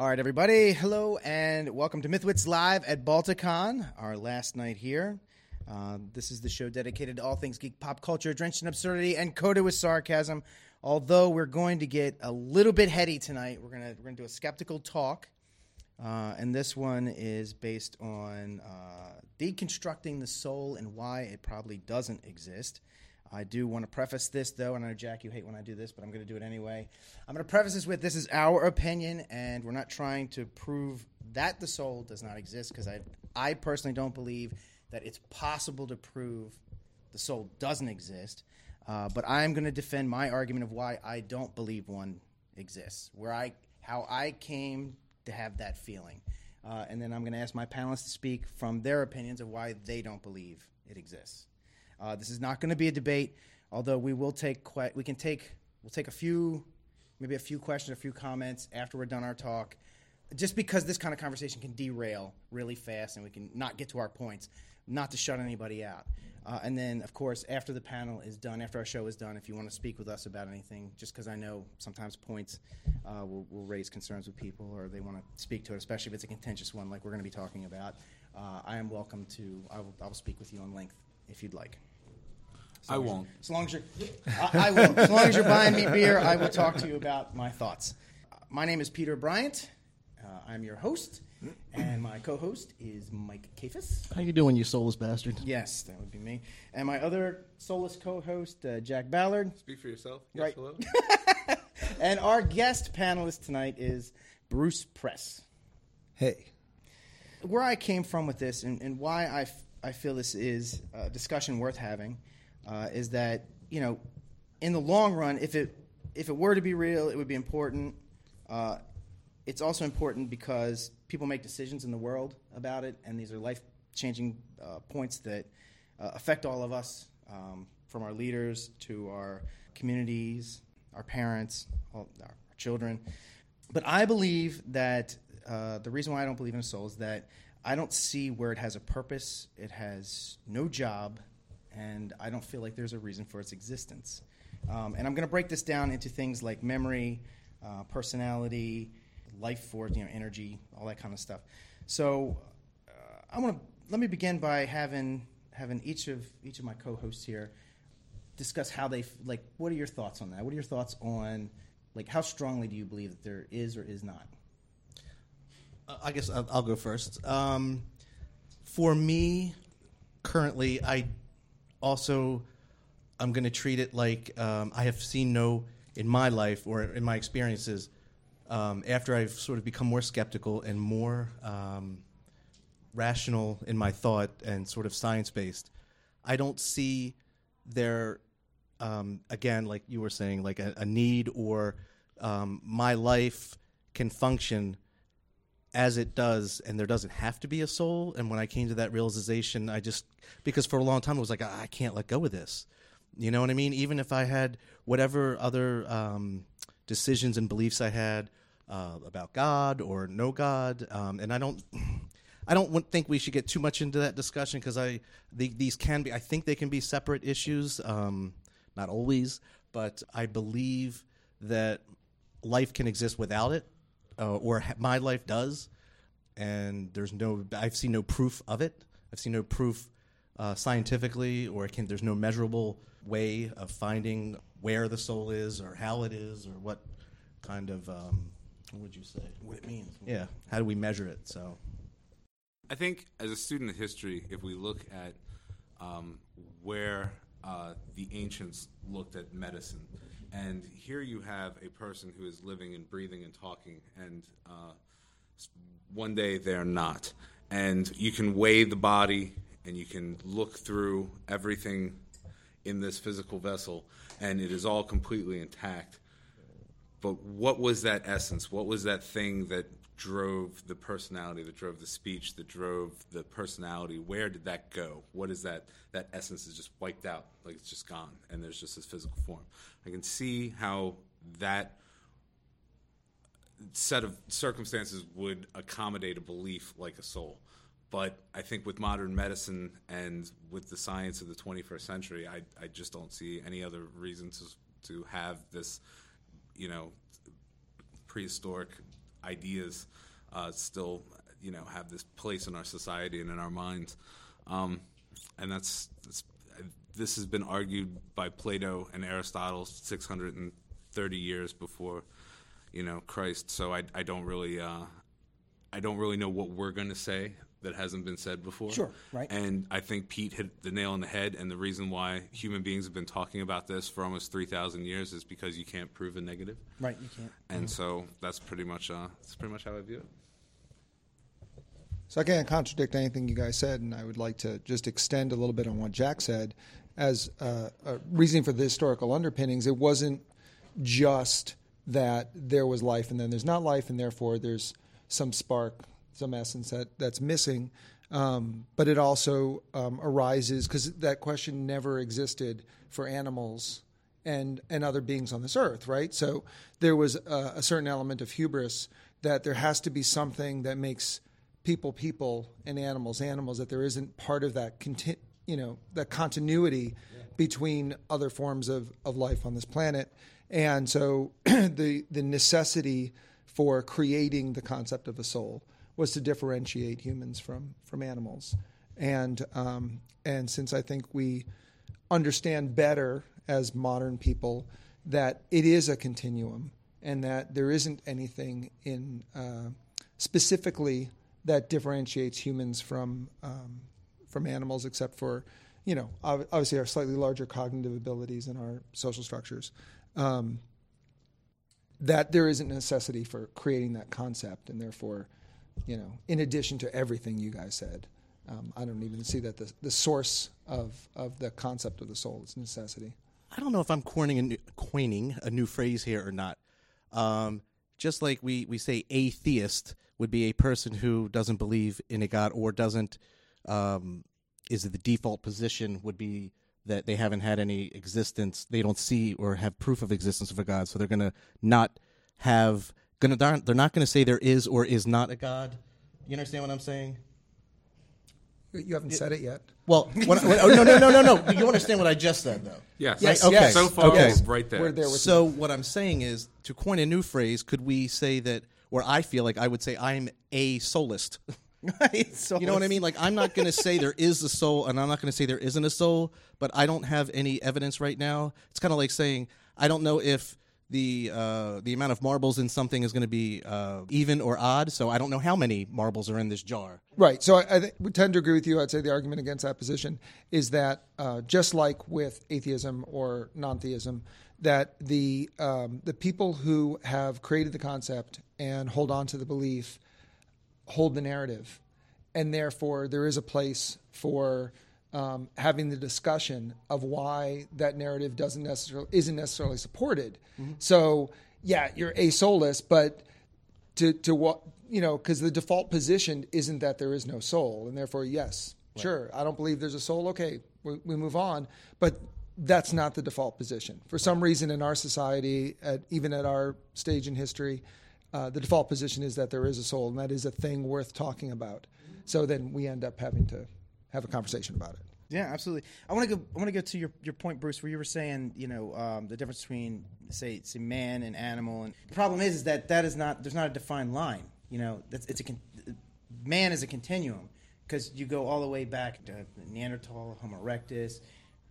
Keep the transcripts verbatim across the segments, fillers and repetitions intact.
All right, everybody. Hello, and welcome to Mythwits Live at Balticon, our last night here. Uh, this is the show dedicated to all things geek pop culture, drenched in absurdity and coated with sarcasm. Although we're going to get a little bit heady tonight, we're gonna we're gonna do a skeptical talk, uh, and this one is based on uh, deconstructing the soul and why it probably doesn't exist. I do want to preface this, though, and I know, Jack, you hate when I do this, but I'm going to do it anyway. I'm going to preface this with this is our opinion, and we're not trying to prove that the soul does not exist, because I, I personally don't believe that it's possible to prove the soul doesn't exist. Uh, but I'm going to defend my argument of why I don't believe one exists, where I, how I came to have that feeling. Uh, and then I'm going to ask my panelists to speak from their opinions of why they don't believe it exists. Uh, this is not going to be a debate, although we will take que- we can take we'll take a few, maybe a few questions, a few comments after we're done our talk, just because this kind of conversation can derail really fast and we can not get to our points, not to shut anybody out. Uh, and then, of course, after the panel is done, after our show is done, if you want to speak with us about anything, just because I know sometimes points uh, will, will raise concerns with people or they want to speak to it, especially if it's a contentious one like we're going to be talking about, uh, I am welcome to, I will, I will speak with you on length if you'd like. I won't. As long as you're, I, I will. As long as you're buying me beer, I will talk to you about my thoughts. Uh, my name is Peter Bryant. Uh, I'm your host, and my co-host is Mike Kafis. How you doing, you soulless bastard? Yes, that would be me. And my other soulless co-host, uh, Jack Ballard. Speak for yourself. Yes, Right. Hello. And our guest panelist tonight is Bruce Press. Hey. Where I came from with this, and, and why I, f- I feel this is a discussion worth having, Uh, is that, you know, in the long run, if it if it were to be real, it would be important. Uh, it's also important because people make decisions in the world about it, and these are life-changing uh, points that uh, affect all of us, um, from our leaders to our communities, our parents, all, our children. But I believe that uh, the reason why I don't believe in a soul is that I don't see where it has a purpose. It has no job. And I don't feel like there's a reason for its existence. Um, and I'm going to break this down into things like memory, uh, personality, life force, you know, energy, all that kind of stuff. So uh, I want to let me begin by having having each of each of my co-hosts here discuss how they like. What are your thoughts on that? What are your thoughts on like how strongly do you believe that there is or is not? Uh, I guess I'll, I'll go first. Um, for me, currently, I. Also, I'm going to treat it like um, I have seen no, in my life or in my experiences, um, after I've sort of become more skeptical and more um, rational in my thought and sort of science-based, I don't see there, um, again, like you were saying, like a, a need or um, my life can function as it does, and there doesn't have to be a soul. And when I came to that realization, I just, because for a long time it was like, I can't let go of this. You know what I mean? Even if I had whatever other um, decisions and beliefs I had uh, about God or no God, um, and I don't, I don't think we should get too much into that discussion because I, the, these can be, I think they can be separate issues, um, not always, but I believe that life can exist without it. Uh, or ha- my life does, and there's no. I've seen no proof of it. I've seen no proof uh, scientifically, or can, there's no measurable way of finding where the soul is, or how it is, or what kind of um, what would you say? What it means? Yeah, how do we measure it? So, I think as a student of history, if we look at um, where uh, the ancients looked at medicine. And here you have a person who is living and breathing and talking, and uh, one day they're not. And you can weigh the body, and you can look through everything in this physical vessel, and it is all completely intact. But what was that essence? What was that thing that drove the personality, that drove the speech, that drove the personality? Where did that go? What is that? That essence is just wiped out, like it's just gone, and there's just this physical form. I can see how that set of circumstances would accommodate a belief like a soul. But I think with modern medicine and with the science of the twenty-first century, I, I just don't see any other reason to, to have this, you know, prehistoric ideas uh, still, you know, have this place in our society and in our minds. Um, and that's, that's this has been argued by Plato and Aristotle six hundred thirty years before, you know, Christ. So I, I don't really, uh, I don't really know what we're going to say that hasn't been said before. Sure, right. And I think Pete hit the nail on the head, and the reason why human beings have been talking about this for almost three thousand years is because you can't prove a negative. Right, you can't. And mm-hmm. so that's pretty much, uh, that's pretty much how I view it. So I can't contradict anything you guys said, and I would like to just extend a little bit on what Jack said. As uh, a reasoning for the historical underpinnings, it wasn't just that there was life and then there's not life, and therefore there's some spark, some essence that, that's missing. Um, but it also um, arises because that question never existed for animals and, and other beings on this earth, right? So there was a, a certain element of hubris that there has to be something that makes people people and animals animals, that there isn't part of that conti- you know, that continuity yeah. between other forms of, of life on this planet. And so the the necessity for creating the concept of a soul was to differentiate humans from from animals. And um, and since I think we understand better as modern people that it is a continuum and that there isn't anything in uh, specifically that differentiates humans from um, from animals, except for, you know, obviously our slightly larger cognitive abilities and our social structures. Um, that there isn't necessity for creating that concept, and therefore, you know, in addition to everything you guys said, um, I don't even see that the the source of of the concept of the soul is necessity. I don't know if I'm coining a new, coining a new phrase here or not. Um, just like we, we say atheist would be a person who doesn't believe in a God or doesn't, um, is the default position would be that they haven't had any existence. They don't see or have proof of existence of a God. So they're going to not have, gonna, they're not going to say there is or is not a God. You understand what I'm saying? You haven't it, said it yet. Well, what, what, oh, no, no, no, no, no. You understand what I just said, though. Yes. Yes. Right? Okay. Yes. So far, okay. we're right there. We're there with so you. What I'm saying is, to coin a new phrase, could we say that, or I feel like I would say I'm a soulist. You know what I mean? Like, I'm not going to say there is a soul, and I'm not going to say there isn't a soul, but I don't have any evidence right now. It's kind of like saying, I don't know if the uh, the amount of marbles in something is going to be uh, even or odd, so I don't know how many marbles are in this jar. Right. So I, I th- would tend to agree with you. I'd say the argument against that position is that uh, just like with atheism or non-theism, that the um, the people who have created the concept and hold on to the belief hold the narrative, and therefore there is a place for um, having the discussion of why that narrative doesn't necessarily isn't necessarily supported. Mm-hmm. So yeah, you're a soulless, but to to what you know, because the default position isn't that there is no soul, and therefore yes, right. Sure, I don't believe there's a soul. Okay, we, we move on, but that's not the default position. For some reason in our society, at, even at our stage in history, uh, the default position is that there is a soul, and that is a thing worth talking about. So then we end up having to have a conversation about it. Yeah, absolutely. I want to go. I want to go to your, your point, Bruce, where you were saying, you know, um, the difference between say, say man and animal, and the problem is, is that that is not there's not a defined line. You know, that's, it's a con- man is a continuum because you go all the way back to Neanderthal, Homo erectus,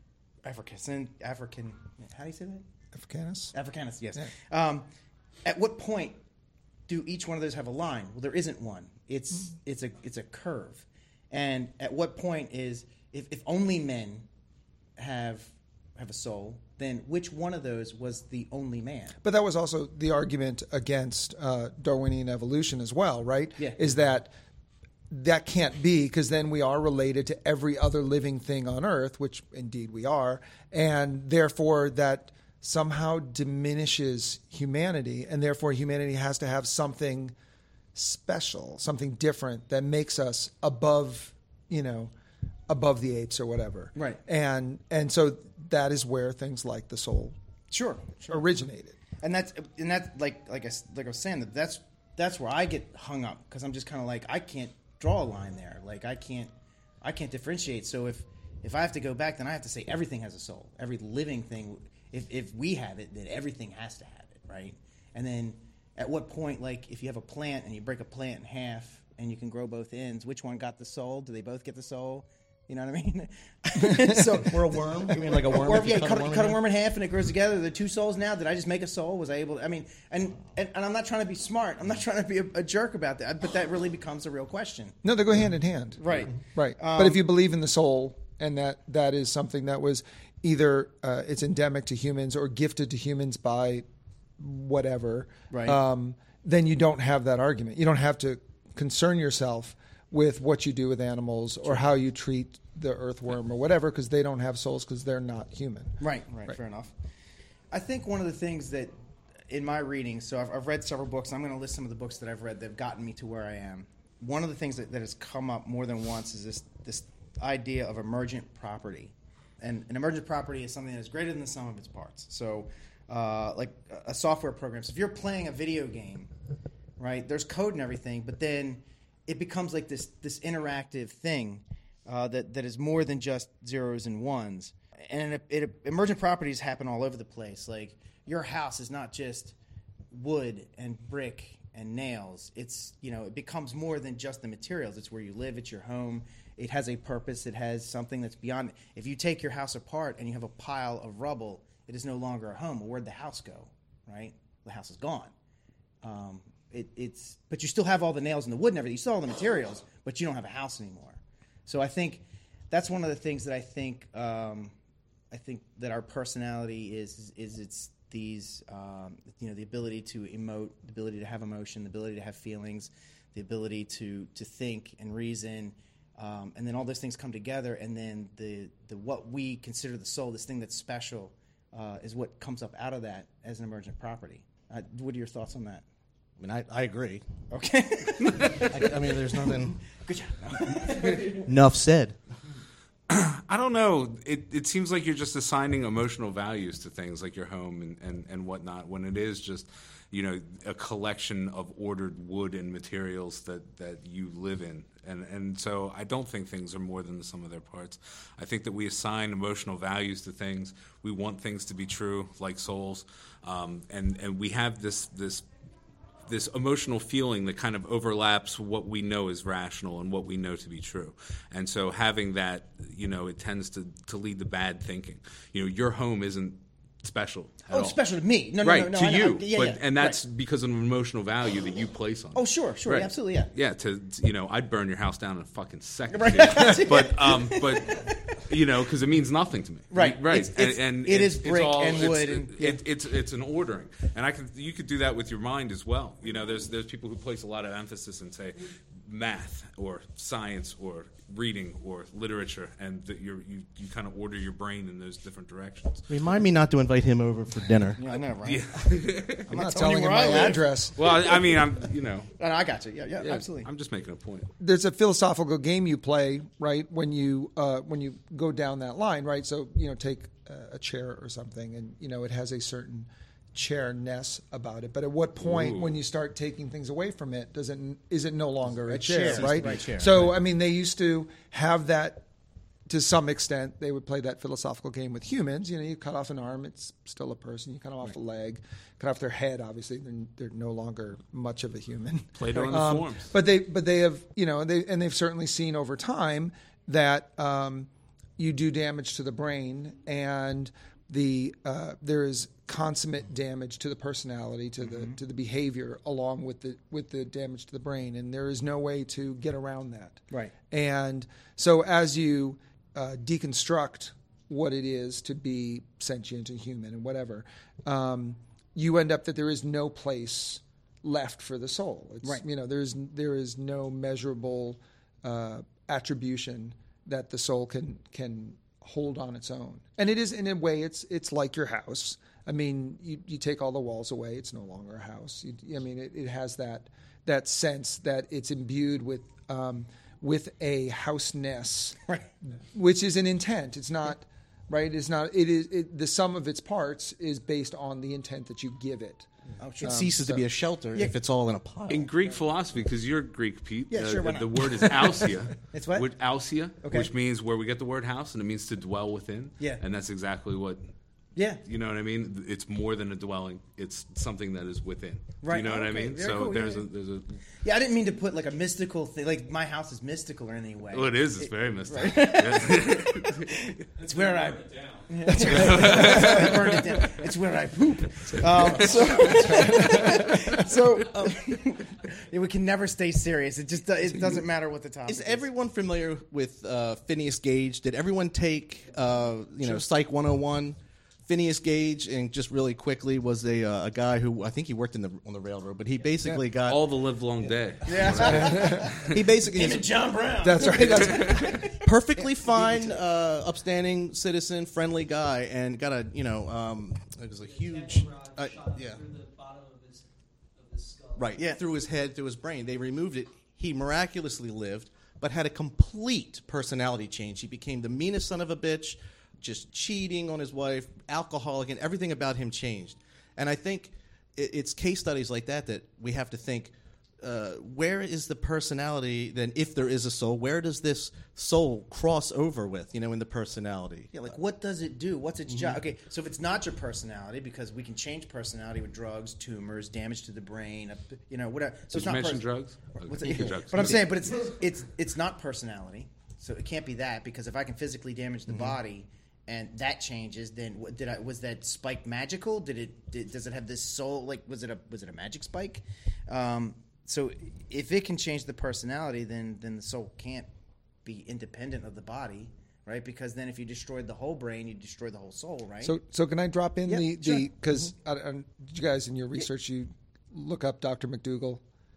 African, African. How do you say that? Africanus. Africanus. Yes. Yeah. Um, at what point do each one of those have a line? Well, there isn't one. It's mm. it's a it's a curve, and at what point is If, if only men have have a soul, then which one of those was the only man? But that was also the argument against uh, Darwinian evolution as well, right? Yeah. Is that that can't be, because then we are related to every other living thing on Earth, which indeed we are, and therefore that somehow diminishes humanity, and therefore humanity has to have something special, something different that makes us above, you know, above the apes or whatever. Right. And and so that is where things like the soul sure, sure. originated. And that's and that's like like I like I was saying that that's that's where I get hung up, because I'm just kind of like, I can't draw a line there. Like I can't I can't differentiate. So if if I have to go back, then I have to say everything has a soul. Every living thing. If if we have it, then everything has to have it, right? And then at what point, like if you have a plant and you break a plant in half and you can grow both ends, which one got the soul? Do they both get the soul? You know what I mean? so Or a worm? You mean like a worm? Or, if you yeah, cut, cut, a worm cut a in worm in half and it grows together. The two souls now. Did I just make a soul? Was I able to, I mean, and, and, and I'm not trying to be smart. I'm not trying to be a, a jerk about that, but that really becomes a real question. No, they go hand in hand. Right. Right. Um, but if you believe in the soul, and that that is something that was either uh, it's endemic to humans or gifted to humans by whatever, Right. um, then you don't have that argument. You don't have to concern yourself with what you do with animals or how you treat the earthworm or whatever, because they don't have souls because they're not human. Right, right, right, fair enough. I think one of the things that in my reading, so I've, I've read several books, and I'm going to list some of the books that I've read that have gotten me to where I am. One of the things that, that has come up more than once is this this idea of emergent property. And an emergent property is something that is greater than the sum of its parts. So uh, like a software program. So if you're playing a video game, right, there's code and everything, but then it becomes like this this interactive thing uh, that, that is more than just zeros and ones. And it, it, emergent properties happen all over the place. Like your house is not just wood and brick and nails. It's, you know, it becomes more than just the materials. It's where you live. It's your home. It has a purpose. It has something that's beyond. If you take your house apart and you have a pile of rubble, it is no longer a home. Well, where'd the house go, right? The house is gone. Um, it, it's, but you still have all the nails and the wood and everything. You still have all the materials, but you don't have a house anymore. So I think that's one of the things that I think um, I think that our personality is is, is it's these um, you know the ability to emote, the ability to have emotion, the ability to have feelings, the ability to to think and reason, um, and then all those things come together, and then the the what we consider the soul, this thing that's special, uh, is what comes up out of that as an emergent property. Uh, what are your thoughts on that? I mean, I, I agree. Okay. I, I mean, there's nothing. Good job. Enough said. I don't know. It it seems like you're just assigning emotional values to things like your home and, and, and whatnot, when it is just, you know, a collection of ordered wood and materials that, that you live in. And and so I don't think things are more than the sum of their parts. I think that we assign emotional values to things. We want things to be true, like souls. Um, and, and we have this this this emotional feeling that kind of overlaps what we know is rational and what we know to be true. And so having that, you know, it tends to, to lead to bad thinking. You know, your home isn't special at Oh, all. it's special to me. No, no, right, no, no. to I know. you. Yeah, but, yeah, and that's right. because of an emotional value that you place on it. Oh, sure, sure, Right. absolutely, yeah. Yeah, to, to, you know, I'd burn your house down in a fucking second. Right. dude. but, um, but, you know, because it means nothing to me. Right. Right. It's- it's- and, and it it's, is brick it's all, and it's- wood It, and- yeah. it, it's it's an ordering, and I can you could do that with your mind as well. You know, there's there's people who place a lot of emphasis in, say, math or science or reading or literature, and that you're, you you kind of order your brain in those different directions. Remind me not to invite him over for dinner. Yeah, I know, right? Yeah. I'm not telling telling you him where I my live. address. Well, I, I mean, I'm you know, No, no, I got you. Yeah, yeah, yeah, absolutely. I'm just making a point. There's a philosophical game you play, right? When you uh, when you go down that line, right? So you know, take uh, a chair or something, and you know, it has a certain chairness about it. But at what point, Ooh. when you start taking things away from it, does it is it no longer a, A chair, chair. right? Right, chair, So I mean, they used to have that. To some extent, they would play that philosophical game with humans. You know, you cut off an arm, it's still a person. You cut off a leg, cut off their head. Obviously, they're, they're no longer much of a human. Plato and the Um, forms. But they, but they have, you know, they and they've certainly seen over time that um, you do damage to the brain, and the uh, there is consummate damage to the personality, to the to the behavior, along with the with the damage to the brain, and there is no way to get around that. Right. And so as you uh, deconstruct what it is to be sentient and human and whatever, um, you end up that there is no place left for the soul. It's, Right. You know, there's there is no measurable uh, attribution that the soul can can hold on its own. And it is, in a way, it's it's like your house. I mean, you, you take all the walls away, it's no longer a house. You, I mean, it, it has that that sense that it's imbued with um, with a house-ness, Right. which is an intent. It's not right. It's not. It is it, the sum of its parts is based on the intent that you give it. Oh, sure. It ceases to so- be a shelter Yeah. if it's all in a pile. In Greek philosophy, because you're Greek, Pete, Yeah, uh, sure, why the, the not? word is ousia. It's what? Which, ousia, Okay. which means where we get the word house, and it means to dwell within. Yeah. And that's exactly what Yeah. You know what I mean? It's more than a dwelling. It's something that is within. Right. You know what I Okay. mean? Very so cool. there's Yeah. a there's a Yeah, I didn't mean to put like a mystical thing. Like my house is mystical in any way. well, it is. It's very mystical. It's where I. That's right. I burned it down. It's where I poop. Um, so, so um, yeah, we can never stay serious. It just it doesn't matter what the topic is. Is everyone familiar with uh, Phineas Gage? Did everyone take uh, you know Psych one oh one? Phineas Gage, and just really quickly, was a uh, a guy who I think he worked in the on the railroad, but he basically Yeah. got All the live long day. Yeah. he basically Him and John Brown. That's right. That's perfectly fine, uh, upstanding citizen, friendly guy, and got a you know um, it was a huge uh, yeah through the bottom of his, of his skull. right Yeah. through his head, through his brain. They removed it. He miraculously lived, but had a complete personality change. He became the meanest son of a bitch, just cheating on his wife, alcoholic, and everything about him changed. And I think it, it's case studies like that that we have to think, uh, where is the personality, then if there is a soul, where does this soul cross over with, you know, in the personality? Yeah, like what does it do? What's its job? Okay, so if it's not your personality, because we can change personality with drugs, tumors, damage to the brain, uh, you know, whatever. So Did it's you not mention pers- drugs? What's Okay, it? drugs. But I'm saying, but it's it's it's not personality, so it can't be that, because if I can physically damage the body and that changes, then what, did I was that spike magical? Did it did, does it have this soul? Like was it a was it a magic spike? Um, so if it can change the personality, then then the soul can't be independent of the body, right? Because then if you destroyed the whole brain, you destroy the whole soul, right? So, so can I drop in Yeah, the sure. the because did you guys in your research you look up Doctor McDougall?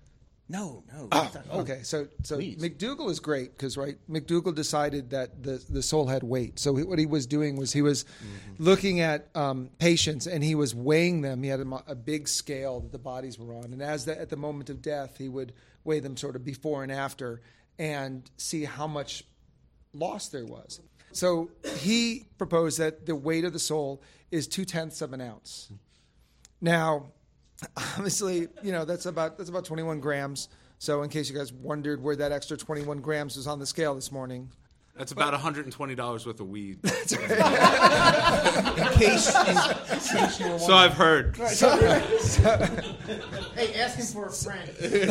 no, no. Oh, oh, okay. So, so please. McDougall is great because right, McDougall decided that the the soul had weight. So he, what he was doing was he was looking at um, patients and he was weighing them. He had a, mo- a big scale that the bodies were on, and as the, at the moment of death, he would weigh them sort of before and after and see how much loss there was. So he proposed that the weight of the soul is two tenths of an ounce. Now, obviously, you know that's about that's about twenty-one grams. So, in case you guys wondered where that extra twenty-one grams was on the scale this morning, That's about one hundred twenty dollars worth of weed. In case, in case you were So I've heard. hey, ask him for a friend.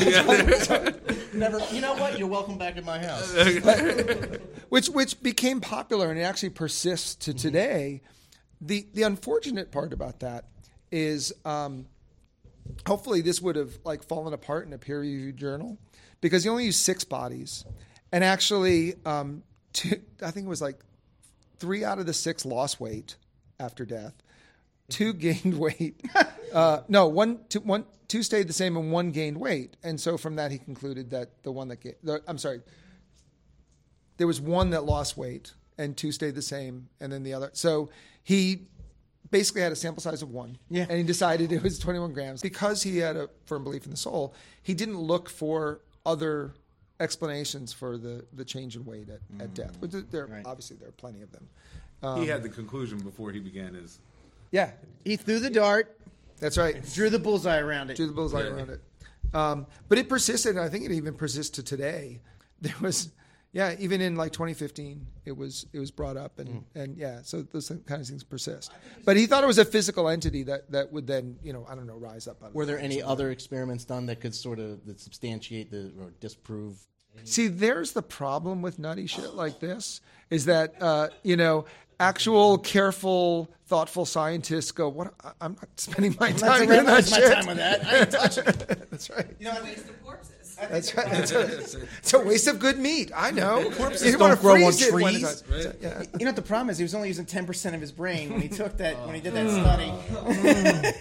never, you know what? You're welcome back at my house. which which became popular and it actually persists to today. The the unfortunate part about that is, um, hopefully, this would have like fallen apart in a peer-reviewed journal because you only use six bodies, and actually, um, two, I think it was like three out of the six lost weight after death. Two gained weight. Uh, no, one, two, one, two stayed the same, and one gained weight. And so from that, he concluded that the one that ga- the, I'm sorry, there was one that lost weight, and two stayed the same, and then the other. So he basically had a sample size of one, Yeah. and he decided it was twenty-one grams because he had a firm belief in the soul. He didn't look for other explanations for the, the change in weight at, at death. But there, there- Right. obviously there are plenty of them. He had the conclusion before he began his. Yeah, He threw the dart, that's right. drew the bullseye around it. Drew the bullseye Yeah. around it. Um, but it persisted, and I think it even persists to today. There was, yeah, even in like twenty fifteen, it was it was brought up, and, and yeah, so those kind of things persist. But he thought it was a physical entity that, that would then, you know, I don't know, rise up. Out of Were there the any rocks. other experiments done that could sort of that substantiate the or disprove? See, there's the problem with nutty shit like this is that, uh, you know, actual, careful, thoughtful scientists go, "What? I- I'm not spending my I'm time not doing spending that my shit." time with that. I ain't touching it. That's right. You know, Waste of corpses. That's right. That's right. It's a waste of good meat. I know. Corpses You don't wanna grow on freeze it when trees. it's- Yeah. you know what the problem is? He was only using ten percent of his brain when he took that when he did that study.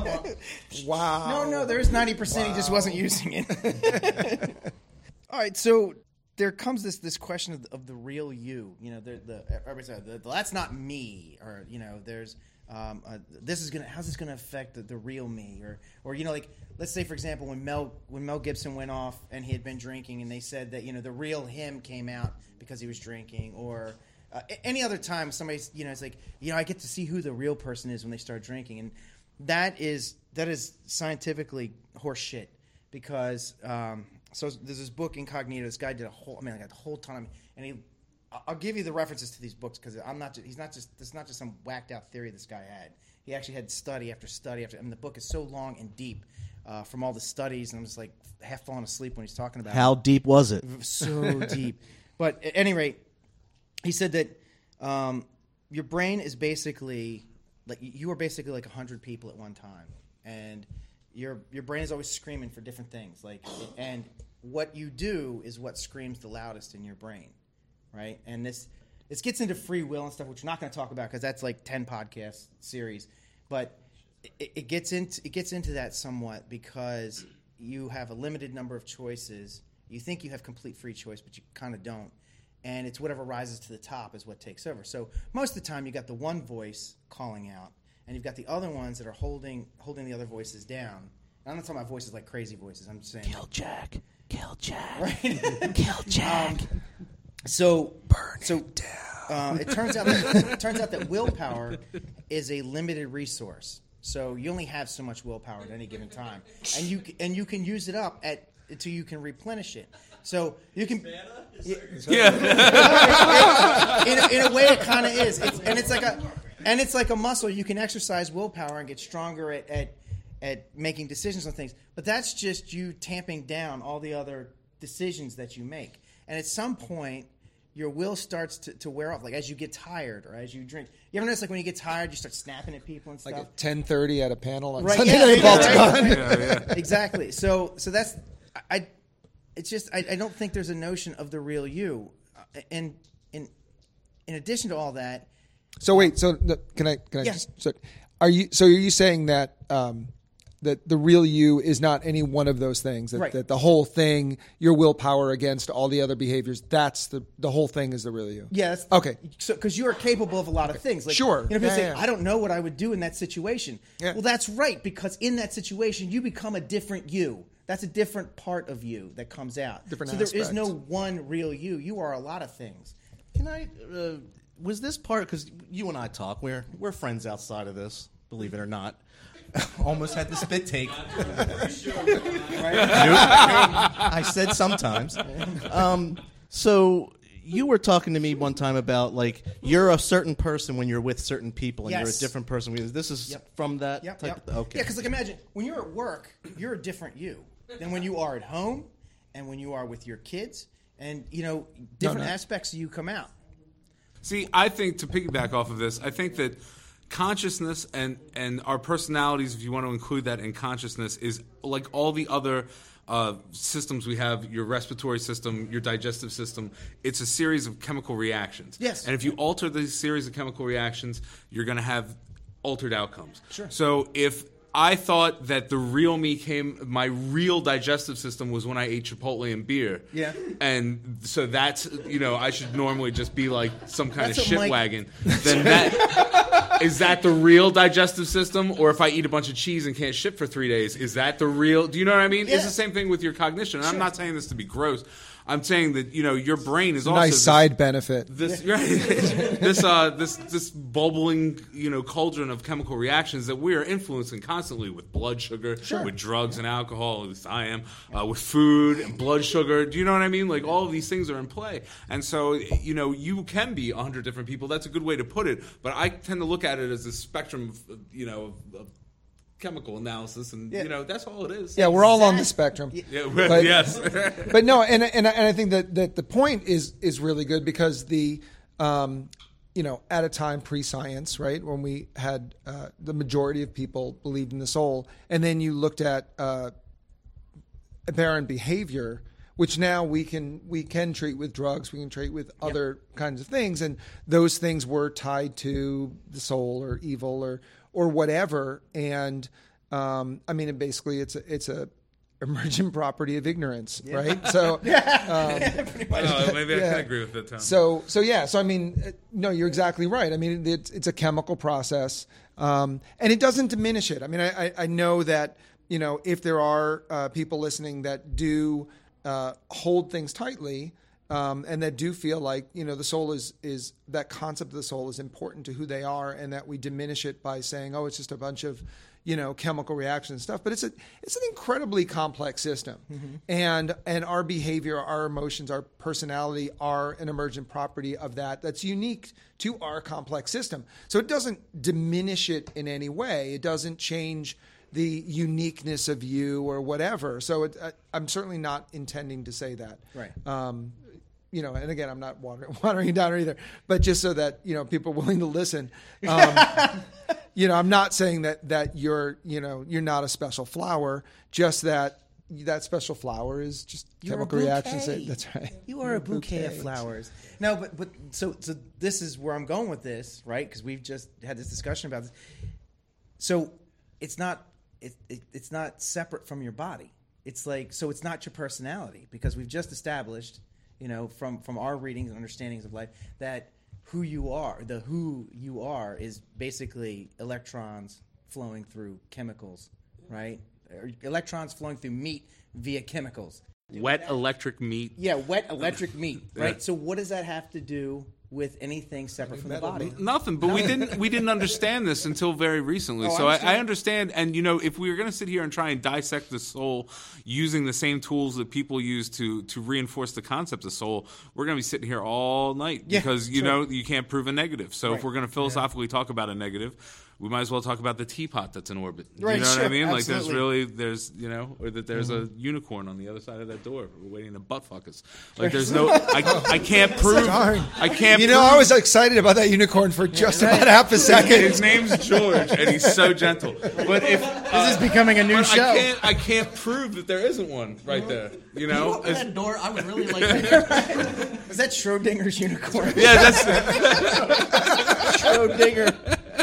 Wow. No, no, there's ninety percent. He just wasn't using it. All right, so there comes this this question of the, of the real you. You know, the, the everybody's like, the, that's not me, or you know, there's um, uh, this is gonna how's this gonna affect the, the real me, or or you know, like let's say for example when Mel when Mel Gibson went off and he had been drinking, and they said that you know the real him came out because he was drinking, or uh, a- any other time somebody's you know it's like you know I get to see who the real person is when they start drinking, and that is that is scientifically horse shit because um, so there's this book Incognito. This guy did a whole I mean like a whole ton of and he I'll give you the references to these books because I'm not. He's not just. It's not just some whacked out theory this guy had. He actually had study after study after. I mean, the book is so long and deep uh, from all the studies, and I'm just like half falling asleep when he's talking about How it. deep was it? So deep. But at any rate, he said that um, your brain is basically like you are basically like a hundred people at one time, and your your brain is always screaming for different things. Like, and what you do is what screams the loudest in your brain, right? And this this gets into free will and stuff, which we're not going to talk about because that's like ten podcast series, but it, it gets into it gets into that somewhat because you have a limited number of choices. You think you have complete free choice, but you kind of don't. And it's whatever rises to the top is what takes over. So most of the time, you got the one voice calling out, and you've got the other ones that are holding holding the other voices down. And I'm not talking about voices like crazy voices. I'm just saying, Kill Jack. Kill Jack. right? Kill Jack. Um, so Burn so it down. uh, it turns out that, it turns out that willpower is a limited resource. So you only have so much willpower at any given time, and you and you can use it up at until you can replenish it. So you can. Yeah. in, a, in a way, it kind of is, it's, and it's like a, and it's like a muscle. You can exercise willpower and get stronger at, at at making decisions on things. But that's just you tamping down all the other decisions that you make. And at some point, your will starts to, to wear off. Like as you get tired or as you drink. You ever notice like when you get tired, you start snapping at people and stuff. Like at ten thirty at a panel on Right, Sunday yeah, Night yeah, Baltimore. right. Exactly. So so that's I. It's just I, I don't think there's a notion of the real you, uh, and in in addition to all that. So wait, so the, can I can I Yeah. just so are you so are you saying that um, that the real you is not any one of those things, that, Right. that the whole thing, your willpower against all the other behaviors, that's the the whole thing is the real you? Yeah. That's, Okay. So because you are capable of a lot of things. Like, Sure. You know, people Yeah, say, yeah. "I don't know what I would do in that situation." Yeah. Well, that's right because in that situation, you become a different you. That's a different part of you that comes out. Different so there is aspect. no one real you. You are a lot of things. Can I? Uh, was this part because you and I talk? We're we're friends outside of this. Believe it or not. Almost had the spit take. I said sometimes. Um, so you were talking to me one time about like you're a certain person when you're with certain people, and you're Yes. a different person. when- This is Yep. from that Yep, type. yep. Of, okay. Yeah, because like imagine when you're at work, you're a different you than when you are at home and when you are with your kids, and you know different no. aspects of you come out. See, I think to piggyback off of this, I think that consciousness and, and our personalities, if you want to include that in consciousness, is like all the other uh, systems we have, your respiratory system, your digestive system. It's a series of chemical reactions. Yes. And if you alter these series of chemical reactions, you're going to have altered outcomes. Sure. So if I thought that the real me came, my real digestive system was when I ate Chipotle and beer. Yeah. And so that's, you know, I should normally just be like some kind That's of what shit Mike- wagon. Then that, is that the real digestive system? Or if I eat a bunch of cheese and can't shit for three days, is that the real, do you know what I mean? Yeah. It's the same thing with your cognition. And I'm not saying this to be gross. I'm saying that, you know, your brain is A also nice this- side benefit. this right, this uh this this bubbling, you know, cauldron of chemical reactions that we are influencing constantly with blood sugar, with drugs and alcohol. At least I am uh, with food and blood sugar. Do you know what I mean? Like all of these things are in play, and so you know you can be a hundred different people. That's a good way to put it. But I tend to look at it as a spectrum, of, you know, of, of chemical analysis, and Yeah. you know that's all it is. Yeah, we're all on the Exact- spectrum. Yeah, But- yes. But no, and and and I think that, that the point is is really good because the um, you know at a time pre-science, right, when we had uh, the majority of people believed in the soul, and then you looked at uh, aberrant behavior, which now we can we can treat with drugs, we can treat with other kinds of things, and those things were tied to the soul or evil or or whatever. And um, I mean, basically, it's a, it's a emergent property of ignorance, right? So, um, Oh, maybe I Yeah. can agree with that, Tom. so, so yeah. So, I mean, uh, no, you're exactly right. I mean, it's, it's a chemical process, um, and it doesn't diminish it. I mean, I, I, I know that you know if there are uh, people listening that do uh, hold things tightly, um, and that do feel like, you know, the soul is is that concept of the soul is important to who they are, and that we diminish it by saying, oh, it's just a bunch of, you know, chemical reactions and stuff. But it's a it's an incredibly complex system, mm-hmm. and and our behavior, our emotions, our personality are an emergent property of that. That's unique to our complex system. So it doesn't diminish it in any way. It doesn't change the uniqueness of you or whatever. So it, I, I'm certainly not intending to say that. Right. Um, you know, and again, I'm not watering, watering it down either, but just so that, you know, people are willing to listen. Um, you know, I'm not saying that, that you're, you know, you're not a special flower, just that that special flower is just You're chemical a reactions. bouquet. That, that's right. You are You're a bouquet, of flowers. No, but but so so this is where I'm going with this, right? Because we've just had this discussion about this. So it's not it, it it's not separate from your body. It's like so it's not your personality, because we've just established, you know, from from our readings and understandings of life, that who you are, the who you are, is basically electrons flowing through chemicals, right? Or electrons flowing through meat via chemicals. Wet electric meat. Yeah, wet electric meat, right? Yeah. So what does that have to do with anything separate from the body? Nothing, but we didn't we didn't understand this until very recently. Oh, so I I, I understand, and you know, if we were going to sit here and try and dissect the soul using the same tools that people use to to reinforce the concept of soul, we're going to be sitting here all night Yeah, because you sure. know you can't prove a negative. So Right. if we're going to philosophically talk about a negative, we might as well talk about the teapot that's in orbit. Right, you know what I sure, mean? Like there's absolutely. really there's you know, or that there's Mm-hmm. a unicorn on the other side of that door waiting to butt fuck us. Like there's no I, I can't prove Darn. I can't You know, prove I was excited about that unicorn for just about half a second. his name's George, and he's so gentle. But if This is becoming a new but show. I can't, I can't prove that there isn't one right there. You know? Open It's- that door. I would really like to. Is that Schrodinger's unicorn? yeah, that's Schrodinger.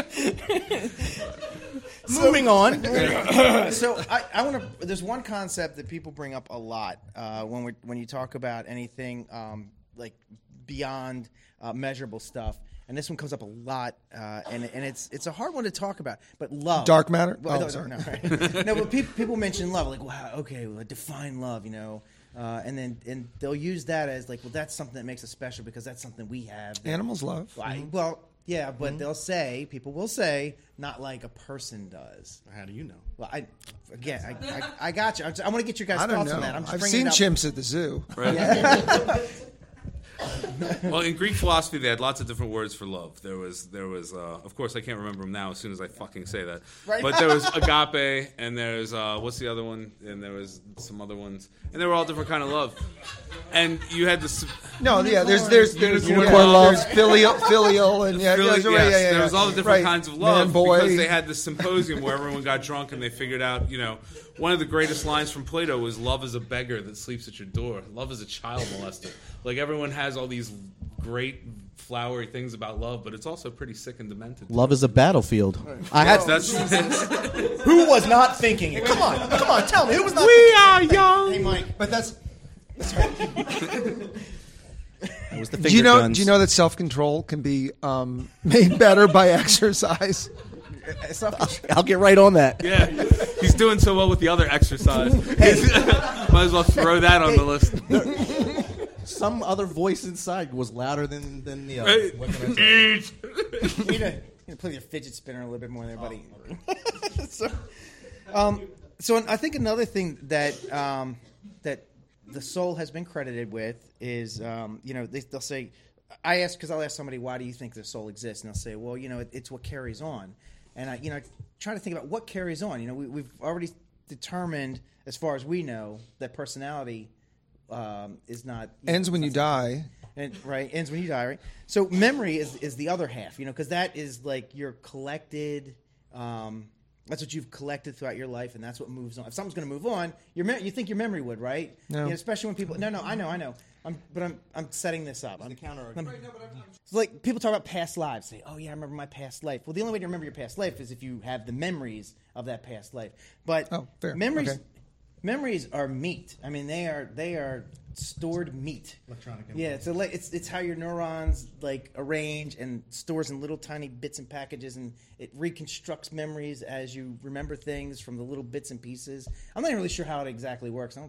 Moving on. So I, I want to. There's one concept that people bring up a lot uh, when we when you talk about anything um, like beyond uh, measurable stuff, and this one comes up a lot, uh, and and it's it's a hard one to talk about. But love, Dark matter? Well, Oh, no, sorry. no, right. no, but people people mention love, like wow, okay, well, define love, you know. Uh, and then and they'll use that as like, well, that's something that makes us special because that's something we have. that- Animals love. well, I- well, yeah, but they'll say, people will say, not like a person does. How do you know? Well, I again, I, I, I got you. I, I want to get your guys' I don't thoughts know. on that. I'm just I've bringing seen it up. chimps at the zoo. well, in Greek philosophy, they had lots of different words for love. There was, there was, uh, of course, I can't remember them now. As soon as I fucking say that, Right. but there was agape, and there's uh, what's the other one? And there was some other ones, and they were all different kind of love. And you had this. No, yeah, there's there's there's Unicorn yeah, love. there's filial, filial, and yeah, Really, yeah, yes, yeah, yeah, yeah, there was all the different right. kinds of love Man, boy. because they had this symposium where everyone got drunk and they figured out, you know, one of the greatest lines from Plato was "Love is a beggar that sleeps at your door. Love is a child molester." Like everyone has all these great flowery things about love, but it's also pretty sick and demented. Love is a battlefield. I had That's Who was not thinking it? Come on, come on, tell me. Who was not we thinking are young. it? Hey, Mike. But that's. it was the Do you finger know? guns. Do you know that self control can be um, made better by exercise? It's not- I'll get right on that. Yeah, he's doing so well with the other exercise. Might as well throw that on the list. Some other voice inside was louder than, than the other. Hey. What can I say? You need to, you need to play your fidget spinner a little bit more there, buddy. so, um, so I think another thing that um, that the soul has been credited with is, um, you know, they, they'll say, I ask because I'll ask somebody, why do you think the soul exists? And they'll say, well, you know, it, it's what carries on. And I, you know, try to think about what carries on. You know, we, we've already determined, as far as we know, that personality um, is not Ends when you die. and right ends when you die, right? So memory is is the other half, you know, because that is like your collected. Um, that's what you've collected throughout your life, and that's what moves on. If something's going to move on, your me- you think your memory would, right? No. You know, especially when people. No, no, I know, I know. I'm, but I'm I'm setting this up. I'm, the counter I'm- it's like people talk about past lives. Say, oh yeah, I remember my past life. Well, the only way to remember your past life is if you have the memories of that past life. But Oh, fair. memories. Okay. Memories are meat. I mean, they are they are stored meat. Electronic Yeah, it's a, it's it's how your neurons like arrange and stores in little tiny bits and packages, and it reconstructs memories as you remember things from the little bits and pieces. I'm not even really sure how it exactly works. I don't,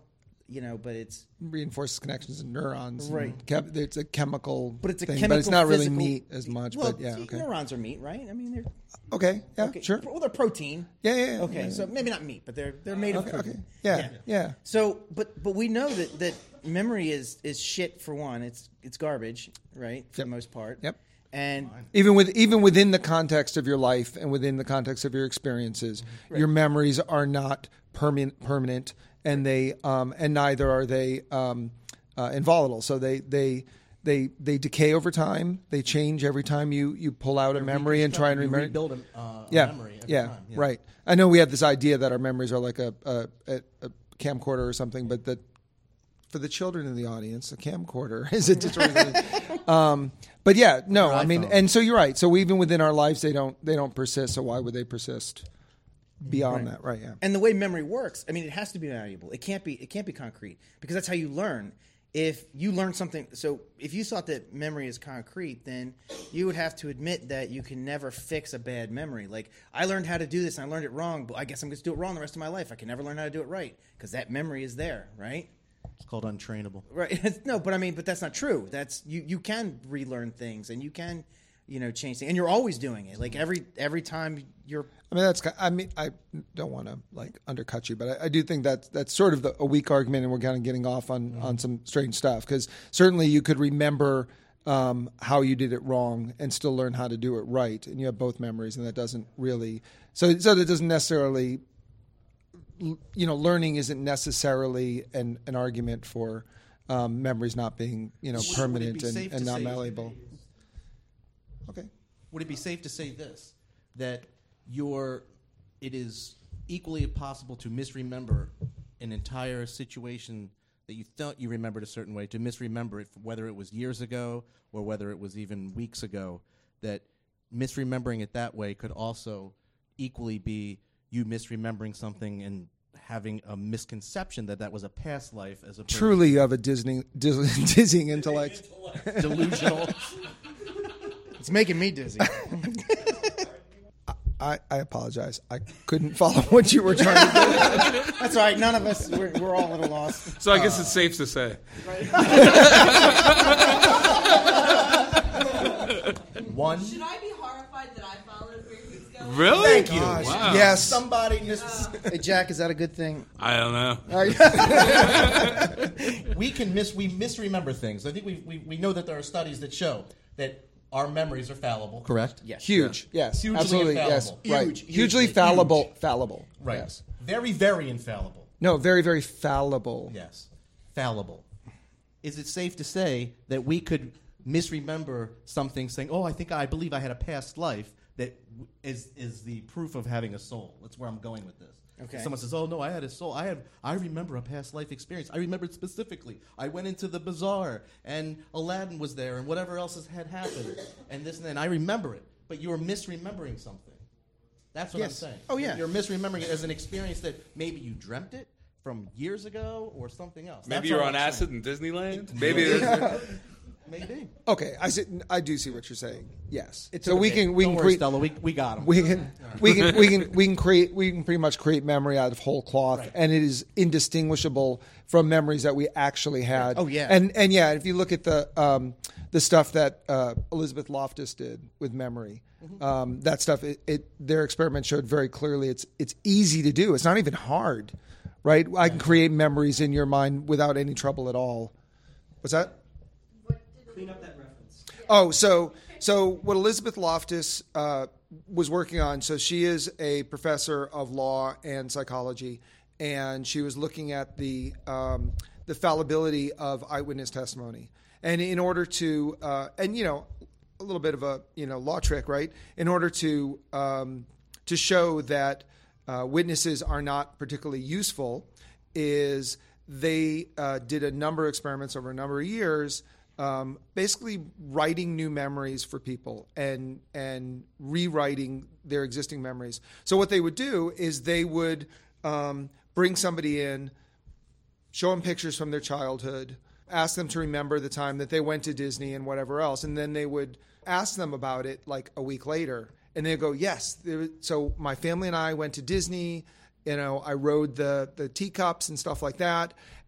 you know, but it's reinforces connections in neurons. and Right. Chem- it's a chemical, but it's a thing, chemical. but it's not really physical- meat as much. Well, but yeah, okay, neurons are meat, right? I mean, they're okay, yeah, okay. sure, Well, they're protein. yeah, yeah, yeah. Okay, yeah, so maybe not meat, but they're they're made of okay, protein. okay, yeah, yeah. Yeah. So, but but we know that, that memory is is shit for one. It's it's garbage, right? For Yep. the most part. Yep. And Even with even within the context of your life and within the context of your experiences, your memories are not permanent, permanent, and they um, and neither are they um, uh, involatile. So they they they they decay over time. They change every time you you pull out a memory and try and You remember. rebuild a, uh, a yeah, memory every yeah, time. right. I know we have this idea that our memories are like a a, a, a camcorder or something, but that for the children in the audience, a camcorder is a deterrent. um, but yeah, no, Your I mean, iPhone. and so you're right. So even within our lives, they don't they don't persist. So why would they persist beyond that? Right? Yeah. and the way memory works, I mean, it has to be malleable. It can't be it can't be concrete because that's how you learn. If you learn something, so if you thought that memory is concrete, then you would have to admit that you can never fix a bad memory. Like, I learned how to do this and I learned it wrong, but I guess I'm going to do it wrong the rest of my life. I can never learn how to do it right because that memory is there, right? It's called untrainable. Right. No, but I mean, but that's not true. That's you. You can relearn things, and you can, you know, change things, and you're always doing it. Like every every time you're. I mean, that's. ki- I mean, I don't want to like undercut you, but I, I do think that that's sort of the, a weak argument, and we're kind of getting off on on some strange stuff because certainly you could remember um, how you did it wrong and still learn how to do it right, and you have both memories, and that doesn't really. So so that doesn't necessarily. You know, learning isn't necessarily an, an argument for um, memories not being, you know, Would- would it permanent be and, safe and to not say- malleable. Okay. Would it be safe to say this, that you're, it is equally possible to misremember an entire situation that you thought you remembered a certain way, to misremember it, whether it was years ago or whether it was even weeks ago, that misremembering it that way could also equally be you misremembering something and having a misconception that that was a past life as opposed Truly, you have a Disney, Dis- dizzying intellect. to delusional. It's making me dizzy. I, I apologize. I couldn't follow what you were trying to do. That's all right. None of us. We're, we're all a little lost. So I guess it's safe to say. One, Should I be horrified that I followed where he's going? Really? Thank you. Gosh, Wow. Yes. somebody mis- Hey, Jack, is that a good thing? I don't know. we can miss we misremember things. I think we, we we know that there are studies that show that our memories are fallible. Correct. Yes. Huge. Yes. Hugely absolutely. Yes. infallible. Right. Huge, Hugely hugely, fallible. Fallible. Right. Yes. Very very infallible. No, very, very fallible. Yes. Fallible. Is it safe to say that we could misremember something, saying, "Oh, I think I believe I had a past life," that w- is is the proof of having a soul? That's where I'm going with this. Okay. Someone says, "Oh no, I had a soul. I have. I remember a past life experience. I remember it specifically. I went into the bazaar and Aladdin was there and whatever else has had happened and this and that. And I remember it." But you are misremembering something. That's what Yes. I'm saying. Oh, yeah. You're misremembering it as an experience that maybe you dreamt it from years ago or something else. Maybe That's you're all on I'm acid saying. in Disneyland. Maybe. there's- Maybe. Okay. I see, I do see what you're saying. Yes. It's so we can we Don't can worry, create Stella. We, we got him. we can we can we can we can create we can pretty much create memory out of whole cloth, Right. and it is indistinguishable from memories that we actually had. Oh, yeah. and and yeah, if you look at the um, the stuff that uh, Elizabeth Loftus did with memory, um, that stuff it, it their experiment showed very clearly it's it's easy to do. It's not even hard, right? I can create memories in your mind without any trouble at all. What's that? Clean up that reference. Oh, so so what Elizabeth Loftus uh, was working on. So she is a professor of law and psychology, and she was looking at the um, the fallibility of eyewitness testimony. And in order to, uh, and you know, a little bit of a you know law trick, right? In order to um, to show that uh, witnesses are not particularly useful, is they uh, did a number of experiments over a number of years. Um, basically writing new memories for people and and rewriting their existing memories. So what they would do is they would um, bring somebody in, show them pictures from their childhood, ask them to remember the time that they went to Disney and whatever else, and then they would ask them about it like a week later, and they'd go, yes, there, so my family and I went to Disney, you know, I rode the, the teacups and stuff like that,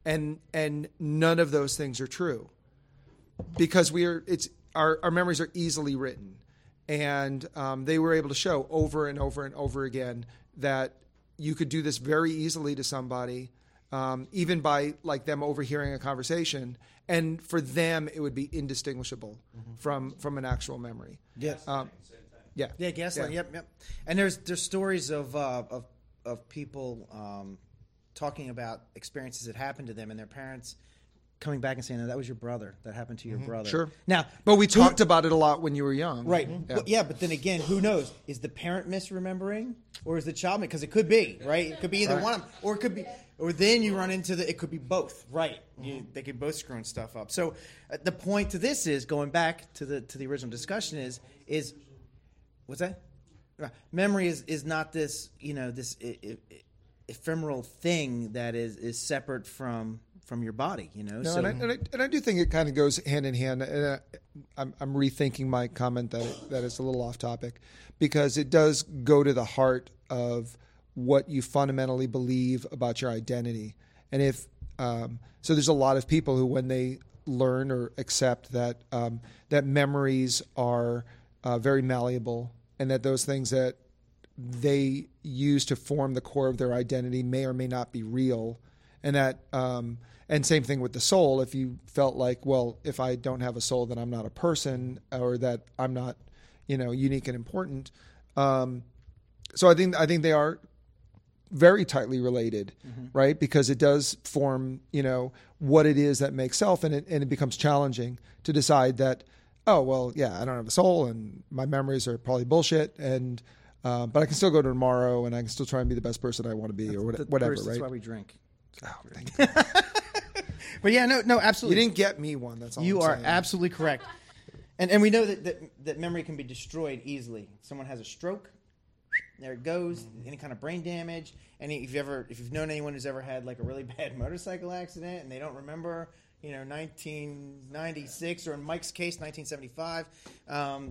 and and none of those things are true, because we are it's our our memories are easily written, and um, they were able to show over and over and over again that you could do this very easily to somebody, um, even by like them overhearing a conversation, and for them it would be indistinguishable mm-hmm. from from an actual memory. Yes. Um, yeah. Yeah. Gaslighting. Yeah. Yep. Yep. And there's there's stories of uh, of of people um, talking about experiences that happened to them and their parents coming back and saying, "No, that was your brother. That happened to your Mm-hmm. brother." Sure. Now, But we who- talked about it a lot when you were young. Right. Yeah. But, yeah, but then again, who knows? Is the parent misremembering, or is the child? Because it could be, right? It could be either Right. one of them, or it could be, or then you run into the. It could be both, right? You, they could both screwing stuff up. So uh, the point to this is going back to the to the original discussion is is what's that? Right. Memory is, is not this you know this I, I, ephemeral thing that is, is separate from from your body. You know. No, so, and, I, and, I, and I do think it kind of goes hand in hand. And uh, I'm, I'm rethinking my comment that it, that it's a little off topic, because it does go to the heart of what you fundamentally believe about your identity. And if um, so, there's a lot of people who, when they learn or accept that um, that memories are uh, very malleable, and that those things that they use to form the core of their identity may or may not be real, and that um, and same thing with the soul. If you felt like, well, if I don't have a soul, then I'm not a person, or that I'm not, you know, unique and important. Um, so I think I think they are very tightly related, mm-hmm. right? Because it does form, you know, what it is that makes self, and it and it becomes challenging to decide that, oh, well, yeah, I don't have a soul, and my memories are probably bullshit, and uh, but I can still go to tomorrow, and I can still try and be the best person I want to be, that's or what, the, whatever, Bruce, right? That's why we drink. Oh, thank you. But yeah, no, no, absolutely. You didn't get me one. That's all You I'm are saying. absolutely correct. And and we know that, that that memory can be destroyed easily. Someone has a stroke, there it goes. Any kind of brain damage. Any if you ever if you've known anyone who's ever had like a really bad motorcycle accident and they don't remember, you know, nineteen ninety-six, or in Mike's case, nineteen seventy-five. Um,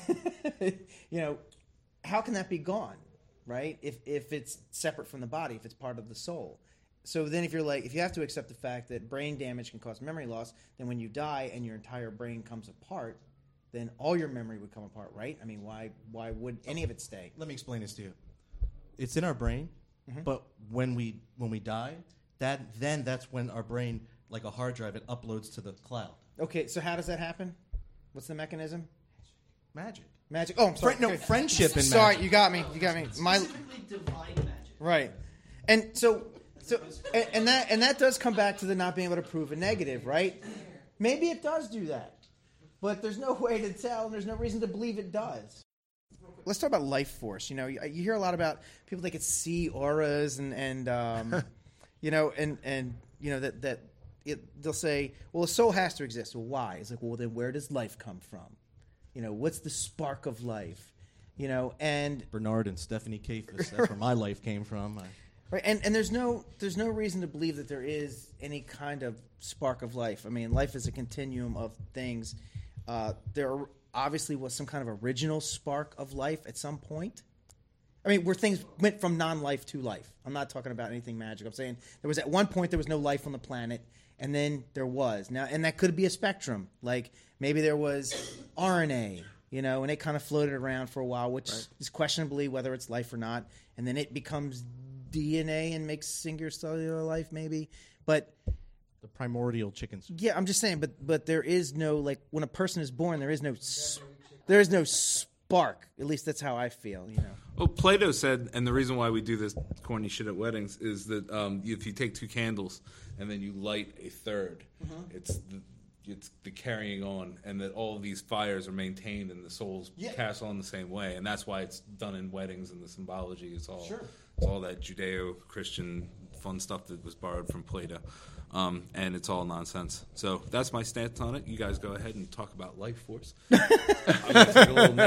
you know, how can that be gone, right? If if it's separate from the body, if it's part of the soul. So then if you're like, if you have to accept the fact that brain damage can cause memory loss, then when you die and your entire brain comes apart, then all your memory would come apart, right? I mean, why why would any of it stay? Let me explain this to you. It's in our brain, mm-hmm. but when we when we die, that then that's when our brain, like a hard drive, it uploads to the cloud. Okay, so how does that happen? What's the mechanism? Magic. Magic. Oh, I'm sorry. Fri- no, friendship and Sorry, magic. you got me. You got me. My Specifically divine magic. right, and so so and, and that and that does come back to the not being able to prove a negative, right? Maybe it does do that. But there's no way to tell, and there's no reason to believe it does. Let's talk about life force. You know, you, you hear a lot about people that could see auras, and and um, you know, and and you know that that it, they'll say, well, a soul has to exist. Well, why? It's like, well, then where does life come from? You know, what's the spark of life? You know, and Bernard and Stephanie Kafis, that's where my life came from. I, right, and and there's no there's no reason to believe that there is any kind of spark of life. I mean, life is a continuum of things. Uh, there obviously was some kind of original spark of life at some point. I mean, where things went from non-life to life. I'm not talking about anything magic. I'm saying there was at one point there was no life on the planet, and then there was. Now, and that could be a spectrum. Like maybe there was R N A, you know, and it kind of floated around for a while, which right. is questionably whether it's life or not. And then it becomes D N A and makes singular cellular life, maybe. But the primordial chickens. yeah, I'm just saying. But but there is no like when a person is born, there is no there is no spark. At least that's how I feel. You know. Well, Plato said, and the reason why we do this corny shit at weddings is that um, if you take two candles and then you light a third, mm-hmm. it's the, it's the carrying on, and that all of these fires are maintained and the souls yeah. pass on the same way, and that's why it's done in weddings and the symbology. It's all sure. it's all that Judeo-Christian fun stuff that was borrowed from Plato, um, and it's all nonsense. So that's my stance on it. You guys go ahead and talk about life force. I'm going to take a little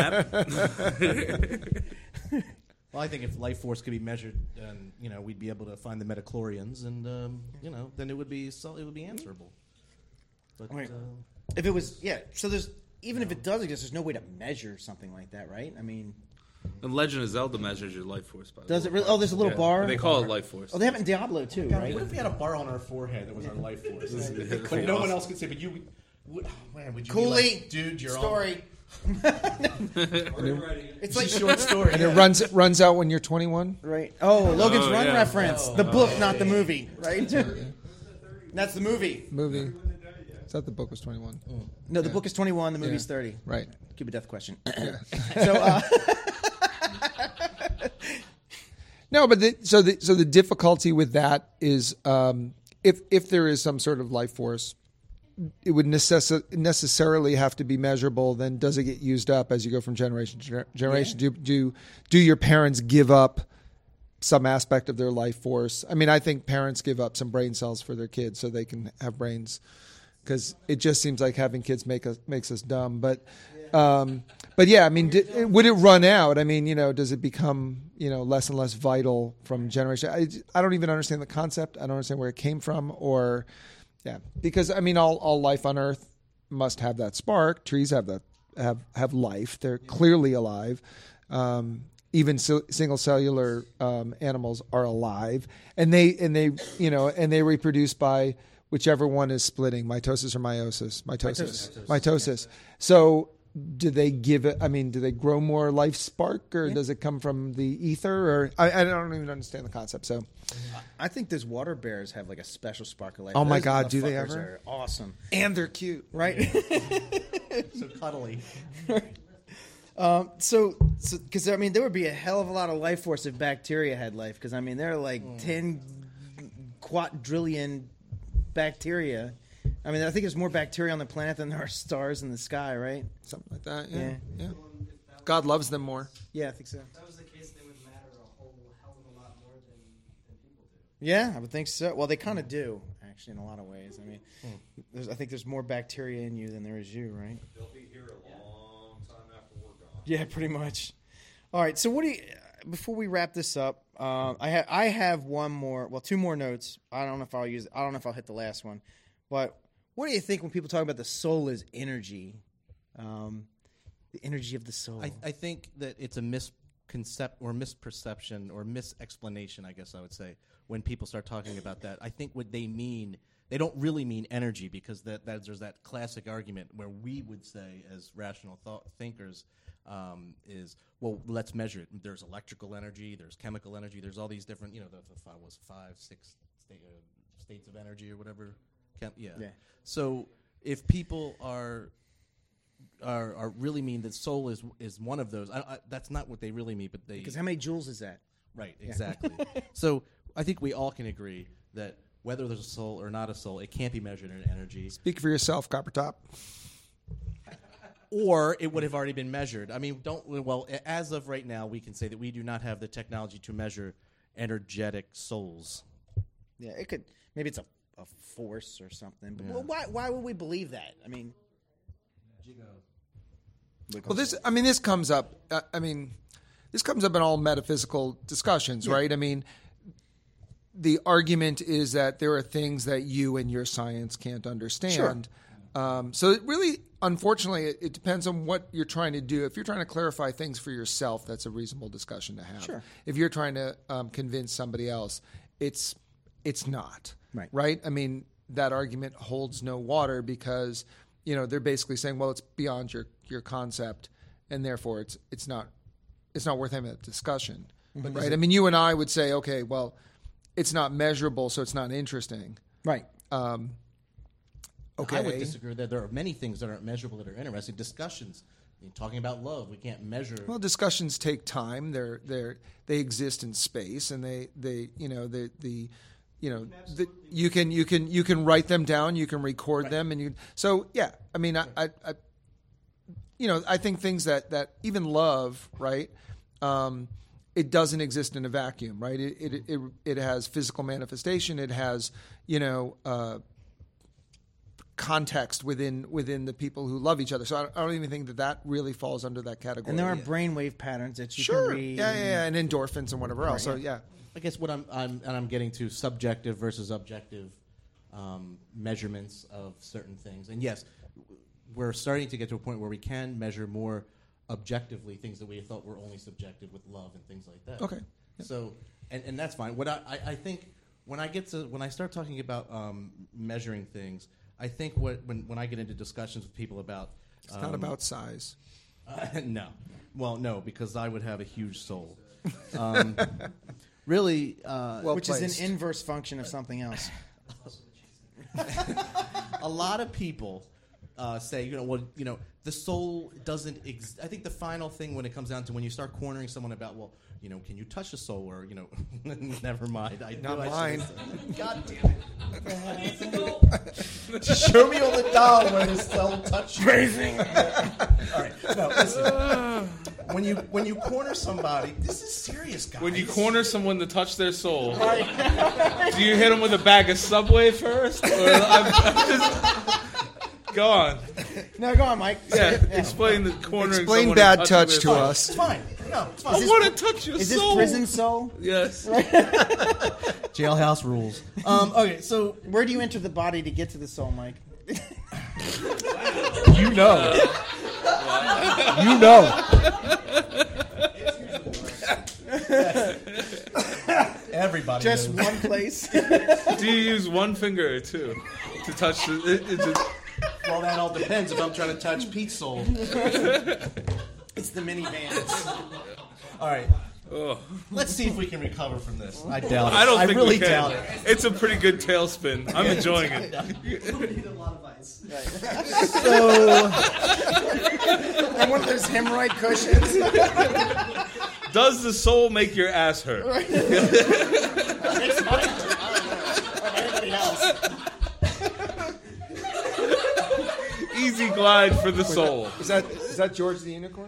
nap. Well, I think if life force could be measured, then you know we'd be able to find the metachlorians, and um, you know then it would be so it would be answerable. But I mean, uh, if it was, yeah. So there's even if it does exist, there's no way to measure something like that, right? I mean, The Legend of Zelda measures your life force. By the Does way. it really? Oh, there's a little Yeah. bar. They call it life force. Oh, they have it in Diablo too, God, right? what if we had a bar on our forehead that was our life force? It'd But be no one awesome. else could say. But you, would, oh man, would you Cooley, be like, dude, you're story. It's like on short story. And it runs it runs out when you're twenty-one. right. Oh, Logan's Oh, Run yeah. reference. The book, not the movie, right? That's the movie. Movie. I thought the book was twenty-one. No, the book is twenty-one. The movie's Yeah. thirty. Right. Cupid death question. so, uh, No, but the, so the so the difficulty with that is um, if if there is some sort of life force, it would necess- necessarily have to be measurable. Then does it get used up as you go from generation to gener- generation? Do do do your parents give up some aspect of their life force? I mean, I think parents give up some brain cells for their kids so they can have brains, because it just seems like having kids make us makes us dumb. But um, but yeah, I mean, did, would it run out? I mean, you know, does it become you know less and less vital from generation? I, I don't even understand the concept. I don't understand where it came from, or yeah, because I mean, all all life on Earth must have that spark. Trees have that have have life. They're clearly alive. Um, even so, single cellular um, animals are alive, and they and they you know and they reproduce by whichever one is splitting, mitosis or meiosis, mitosis, mitosis. mitosis. So, do they give it? I mean, do they grow more life spark, or yeah. does it come from the ether? Or I, I don't even understand the concept. So, I think those water bears have like a special spark of life. Oh my Those God, do they motherfuckers ever? Are awesome, and they're cute, right? So cuddly. Um, so, because I mean, there would be a hell of a lot of life force if bacteria had life. Because I mean, there are like mm. ten quadrillion bacteria. I mean, I think there's more bacteria on the planet than there are stars in the sky, right? Something like that. Yeah. Yeah. yeah. God loves them more. Yeah, I think so. If that was the case, they would matter a whole hell of a lot more than, than people do. Yeah, I would think so. Well, they kind of do, actually, in a lot of ways. I mean, there's, I think there's more bacteria in you than there is you, right? They'll be here a long time after we're gone. Yeah, pretty much. All right, so what do you? Before we wrap this up, uh, I have I have one more, well, two more notes. I don't know if I'll use. I don't know if I'll hit the last one, but what do you think when people talk about the soul as energy? Um, the energy of the soul. I, I think that it's a misconcept or misperception or misexplanation, I guess I would say, when people start talking about that. I think what they mean, they don't really mean energy, because that, that there's that classic argument where we would say, as rational thought thinkers, um, is, well, let's measure it. There's electrical energy, there's chemical energy, there's all these different, you know, the, the five, was five, six state, uh, states of energy or whatever. Chem- yeah. Yeah. So if people are are, are really mean that soul is is one of those, I, I, that's not what they really mean. But they Because how many joules is that? right exactly. So I think we all can agree that whether there's a soul or not a soul, it can't be measured in energy. Speak for yourself, Copper Top. Or it would have already been measured. I mean, don't well as of right now, we can say that we do not have the technology to measure energetic souls. Yeah, it could. Maybe it's a, a force or something. But well, why why would we believe that? I mean, Well, this, I mean, this comes up. Uh, I mean, this comes up in all metaphysical discussions, right? I mean, the argument is that there are things that you and your science can't understand. Um, so it really, unfortunately, it, it depends on what you're trying to do. If you're trying to clarify things for yourself, that's a reasonable discussion to have. Sure. If you're trying to um, convince somebody else, it's it's not. Right. Right? I mean, that argument holds no water, because, you know, they're basically saying, well, it's beyond your, your concept, and therefore it's it's not it's not worth having a discussion. Mm-hmm. Right? I mean, you and I would say, okay, well, it's not measurable, so it's not interesting. right. Um, okay. I would disagree that there are many things that aren't measurable that are interesting. Discussions, I mean, talking about love, we can't measure. Well, discussions take time. They're they're they exist in space, and they, they you know the the you know the, you can you can you can write them down, you can record them, and you so yeah. I mean, I, I, I you know I think things that that even love, right? Um, it doesn't exist in a vacuum, right? It it it, it has physical manifestation. It has you know. Uh, context within within the people who love each other. So I don't, I don't even think that that really falls under that category. And there are brainwave patterns that you sure. can read. Yeah, yeah, yeah, and endorphins and whatever else. So yeah. I guess what I'm, I'm and I'm getting to subjective versus objective um, measurements of certain things. And yes, we're starting to get to a point where we can measure more objectively things that we thought were only subjective with love and things like that. Okay. Yep. So, and, and that's fine. What I, I, I think when I get to when I start talking about um, measuring things, I think what when, when I get into discussions with people about It's not um, about size. uh, no, well, no, because I would have a huge soul. Um, really, uh, Well Which placed. is an inverse function of something else. a lot of people uh, say, you know, well, you know, the soul doesn't. Ex- I think the final thing when it comes down to when you start cornering someone about, well, you know, can you touch the soul, or you know, never mind. I Not knew I mine. should've said- God damn it! Show me on the doll where the soul touch you. All right, no, listen. When you when you corner somebody, this is serious, guys. When you corner someone to touch their soul, do you hit them with a bag of Subway first? Or I'm, I'm just, go on. No, go on, Mike. Yeah, explain the cornering. Explain someone bad and touch touching to their us. It's fine. No, it's fine. I want to touch your Is this soul. prison soul? Yes. Jailhouse rules. Um, okay, so Where do you enter the body to get to the soul, Mike? You know. You know. everybody Just knows. one place. Do you use one finger or two to touch the? It, it just, Well, that all depends if I'm trying to touch Pete's soul. It's the minivans. All right, oh. let's see if we can recover from this. I doubt it. I don't think really we can. doubt it. It's a pretty good tailspin. I'm enjoying it. We need a lot of ice. So, And one of those hemorrhoid cushions. Does the soul make your ass hurt? Easy glide for the soul. Is that is that George the Unicorn?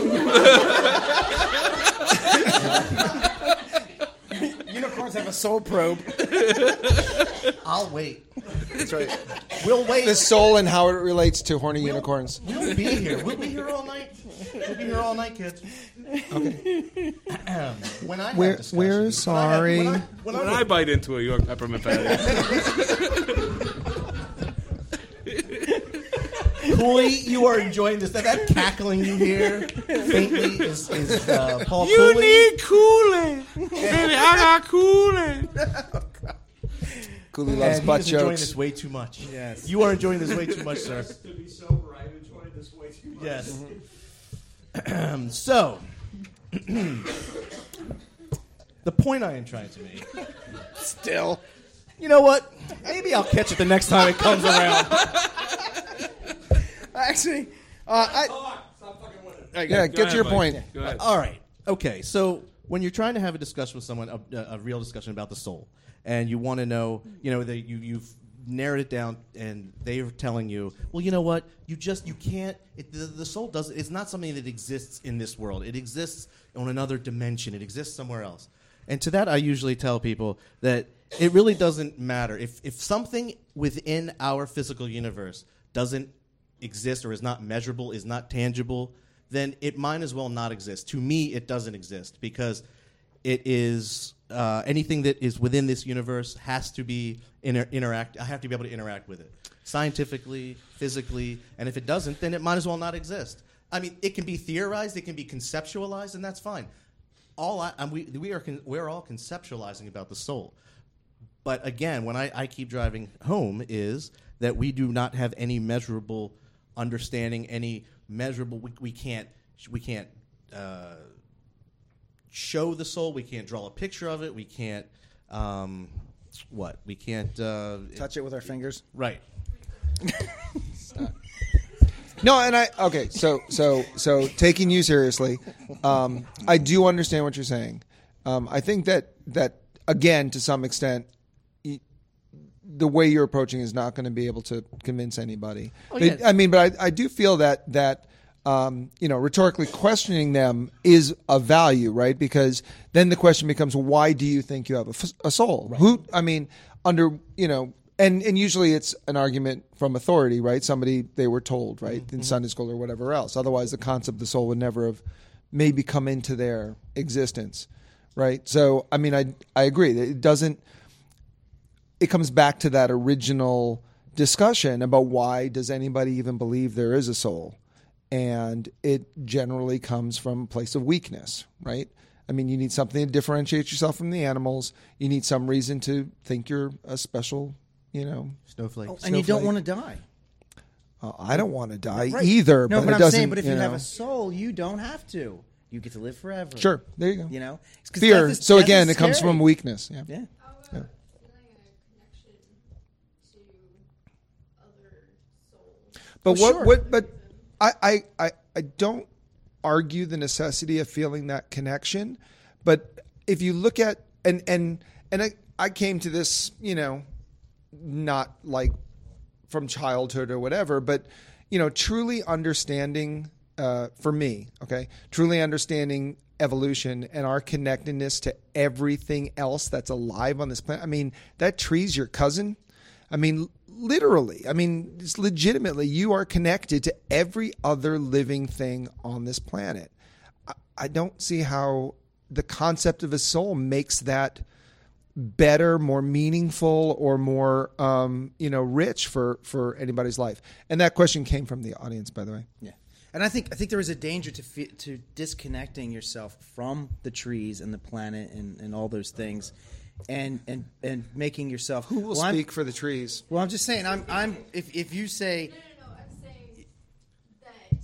Unicorns have a soul probe. I'll wait. That's right. We'll wait. The soul and how it relates to horny unicorns. We'll be here. We'll be here all night. We'll be here all night, kids. Okay. when I have We're- discussions- we're when I have- sorry. When I, when When I, I bite into a York peppermint patty, Cooley, you are enjoying this. That, that cackling you hear faintly is, is uh, Paul you Cooley. need cooling, baby. I got cooling. Cooley loves And butt he is enjoying jokes. this way too much. Yes. You are enjoying this way too much, sir. To be sober, I'm enjoying this way too much. Yes. So, the point I am trying to make. Still. You know what? Maybe I'll catch it the next time it comes around. Actually, uh, I. Stop fucking with it. Yeah, Go get to ahead, your Mike. point. Go ahead. All right. Okay. So when you're trying to have a discussion with someone, a, a real discussion about the soul, and you want to know, you know, that you you've narrowed it down, and they're telling you, well, you know what? You just you can't. It, the, the soul does. It's not something that exists in this world. It exists on another dimension. It exists somewhere else. And to that, I usually tell people that it really doesn't matter if if something within our physical universe doesn't exist or is not measurable, is not tangible, then it might as well not exist. To me, it doesn't exist because it is uh, anything that is within this universe has to be inter- interact. I have to be able to interact with it scientifically, physically, and if it doesn't, then it might as well not exist. I mean, it can be theorized, it can be conceptualized, and that's fine. All I, and we we are con- we're all conceptualizing about the soul. But again, when I, I keep driving home is that we do not have any measurable understanding, any measurable. We, we can't we can't uh, show the soul. We can't draw a picture of it. We can't um, what? We can't uh, Touch it with our fingers. right. No, and I okay. So so so taking you seriously, um, I do understand what you're saying. Um, I think that that again, to some extent, y- the way you're approaching is not going to be able to convince anybody. Oh, But, yeah. I mean, but I, I do feel that that um, you know, rhetorically questioning them is of value, right? Because then the question becomes, why do you think you have a, f- a soul? Who? I mean, under you know. And and usually it's an argument from authority, right? Somebody they were told, right, Mm-hmm. in Sunday school or whatever else. Otherwise, the concept of the soul would never have maybe come into their existence, right? So, I mean, I I agree. It doesn't. It comes back to that original discussion about why does anybody even believe there is a soul, and it generally comes from a place of weakness, right? I mean, you need something to differentiate yourself from the animals. You need some reason to think you're a special, you know, Snowflake. Oh, and you don't Snowflake. want to die. uh, I don't want to die Right. either. No, but, but, it I'm doesn't, saying, but if you, know. have a soul, you don't have to. You get to live forever. Sure, there you go. You know, 'Cause Fear. death is- so death again, is it comes scary. from weakness. Yeah. Yeah. How about feeling a connection to other souls? But Oh, what? sure. What? But I, I, I, I don't argue the necessity of feeling that connection. But if you look at and and and I, I came to this, you know, not like from childhood or whatever, but you know, truly understanding uh, for me, okay, truly understanding evolution and our connectedness to everything else that's alive on this planet. I mean, that tree's your cousin. I mean, literally. I mean, it's legitimately, you are connected to every other living thing on this planet. I, I don't see how the concept of a soul makes that better, more meaningful, or more, um, you know, rich for, for anybody's life. And that question came from the audience, by the way. Yeah, and I think I think there is a danger to fe- to disconnecting yourself from the trees and the planet and, and all those things, and and and making yourself. Who will well, I'm- speak for the trees? Well, I'm just saying. I'm I'm if if you say. No, no, no. I'm saying that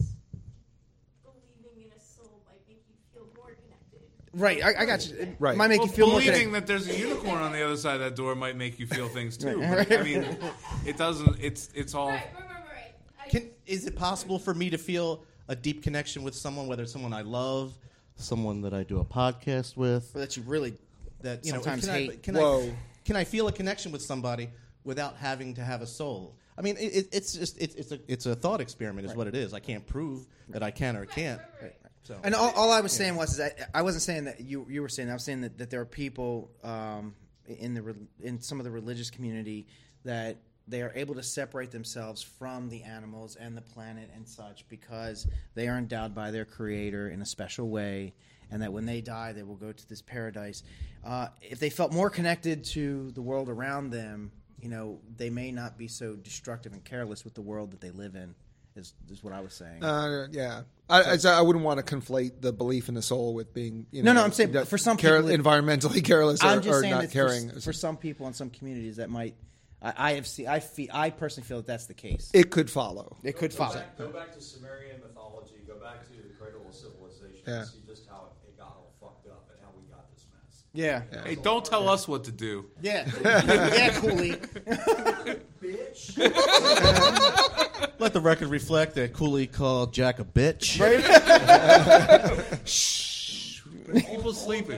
believing in a soul might make you feel more connected. Right, I, I got you. It Right. might make Well, you feel more believing connected. that there's a unicorn on the other side of that door might make you feel things too. Right. But, I mean, it doesn't. It's it's all. Right, right, right, right. I, Can, is it possible for me to feel a deep connection with someone, whether it's someone I love, someone that I do a podcast with, That you really that you know, sometimes can hate. I, can Whoa. I can I feel a connection with somebody without having to have a soul? I mean, it, it, it's just it's it's a it's a thought experiment, is what it is. I can't prove that I can or can't. So And all, all I was saying was, is I, I wasn't saying that you you were saying. I was saying that, that there are people um, in the re- in some of the religious community that they are able to separate themselves from the animals and the planet and such because they are endowed by their Creator in a special way, and that when they die, they will go to this paradise. Uh, if they felt more connected to the world around them, you know, they may not be so destructive and careless with the world that they live in. Is, is what I was saying. Uh, yeah, I, I, I wouldn't want to conflate the belief in the soul with being, you know, No, no, I'm saying that for some care- people it- environmentally careless or, I'm just or saying not that caring. For, for some people in some communities, that might. I, I have seen. I feel. I personally feel that that's the case. It could follow. It could Go follow. back, go back to Sumerian mythology. Go back to the cradle of civilization. Yeah. And see just how it got all fucked up and how we got this mess. Yeah. Hey, don't tell us what to do. Yeah. Yeah, Cooley. Bitch. let the record reflect that Cooley called Jack a bitch. People sleeping.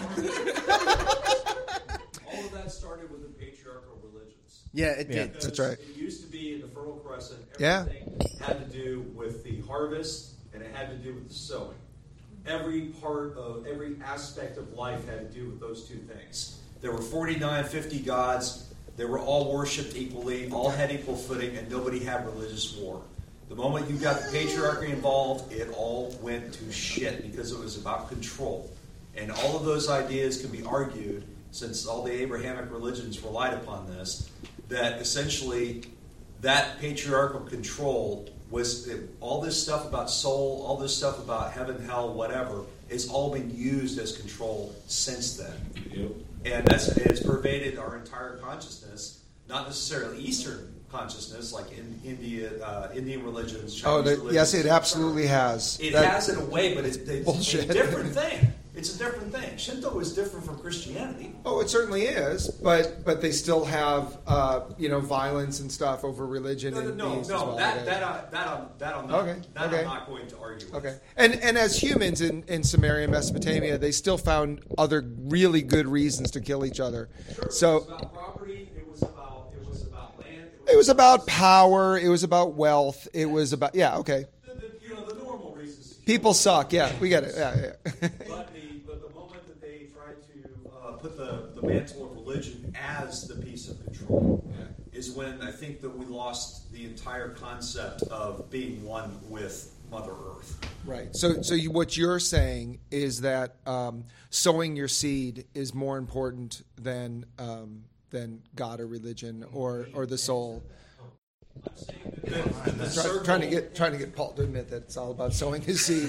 All of that started with the patriarchal religions. Yeah, it Yeah. did. Because That's right. It used to be in the Fertile Crescent. Yeah. Everything had to do with the harvest, and it had to do with the sowing. Every part of every aspect of life had to do with those two things. There were forty-nine, fifty gods. They were all worshipped equally, all had equal footing, and nobody had religious war. The moment you got the patriarchy involved, it all went to shit because it was about control. And all of those ideas can be argued, since all the Abrahamic religions relied upon this, that essentially that patriarchal control was all this stuff about soul, all this stuff about heaven, hell, whatever, has all been used as control since then. Yep. And that's it's pervaded our entire consciousness, not necessarily Eastern consciousness, like in India, uh, Indian religions, Chinese Oh, the, religions. yes, it absolutely has. It That- has in a way, but it's, it's Bullshit. a different thing. It's a different thing. Shinto is different from Christianity. Oh, it certainly is, but but they still have uh, you know violence and stuff over religion No, no, and no, beings no. as well. that, Okay. that, I, that, I'm, that, I'm not, Okay, that okay. I'm not going to argue with. Okay, and and as humans in, in Samaria, Mesopotamia, they still found other really good reasons to kill each other. Sure, So it was about property. It was about it was about land. it was about power. It was about wealth. It was about yeah. Okay, the, the, you know the normal reasons. to kill people suck. Yeah, we get it. Yeah, yeah. But the but the moment that they tried to uh, put the, the mantle of religion as the piece of control is when I think that we lost the entire concept of being one with Mother Earth. Right. So, so you, what you're saying is that um, sowing your seed is more important than um, than God or religion or or the soul. Try, trying to get trying to get Paul to admit that it's all about sowing his seed.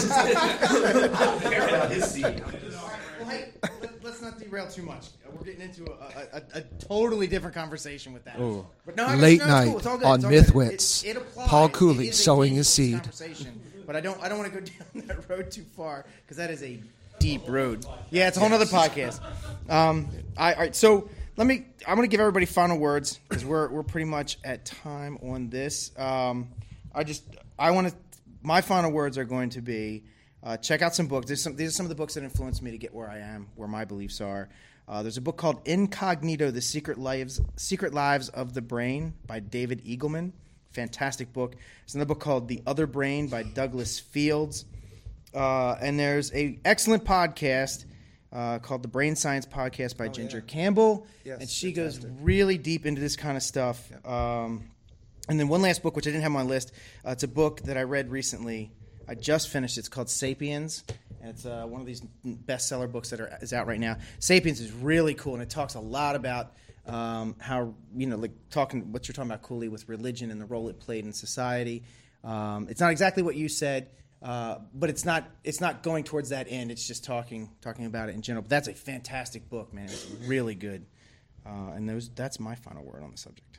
his seed. Well, hey, let, let's not derail too much. We're getting into a, a, a, a totally different conversation with that. Ooh. But no, I Late no, it's night cool. It's all good. on It's all good. Mythwits. It, it applies. Paul It Cooley is a sowing his dangerous seed. Conversation, but I don't. I don't want to go down that road too far because that is a deep road. Yeah, it's a whole other podcast. Um, I, all right, so let me. I'm going to give everybody final words because we're we're pretty much at time on this. Um, I just I want to. My final words are going to be uh, check out some books. There's some, these are some of the books that influenced me to get where I am, where my beliefs are. Uh, there's a book called Incognito: The Secret Lives Secret Lives of the Brain by David Eagleman. Fantastic book. There's another book called The Other Brain by Douglas Fields. Uh, and there's a excellent podcast uh, called the Brain Science Podcast by Oh, Ginger yeah. Campbell. Yes, and she fantastic. goes really deep into this kind of stuff. Um, and then one last book, which I didn't have on my list. Uh, it's a book that I read recently. I just finished it. It's called Sapiens. And it's uh, one of these bestseller books that are, is out right now. Sapiens is really cool, and it talks a lot about um, how, you know, like talking what you're talking about, Cooley, with religion and the role it played in society. Um, it's not exactly what you said, uh, but it's not it's not going towards that end. It's just talking talking about it in general. But that's a fantastic book, man. It's really good. Uh, and those that's my final word on the subject.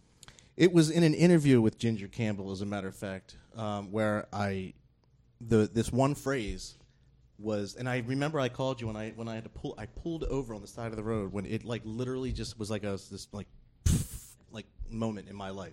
It was in an interview with Ginger Campbell, as a matter of fact, um, where I the this one phrase was, and I remember I called you when I when I had to pull I pulled over on the side of the road when it like literally just was like a this like like moment in my life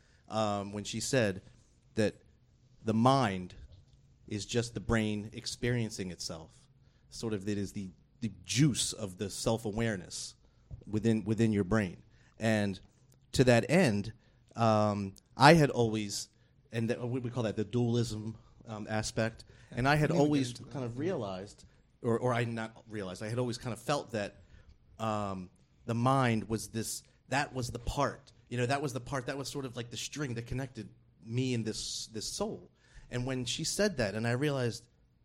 um, when she said that the mind is just the brain experiencing itself, sort of that is the the juice of the self-awareness within within your brain, and to that end, um, I had always, and that, we call that the dualism um, aspect, and I had always kind of realized, or, or I not realized, I had always kind of felt that um, the mind was this, that was the part, you know, that was the part, that was sort of like the string that connected me and this this soul. And when she said that, and I realized,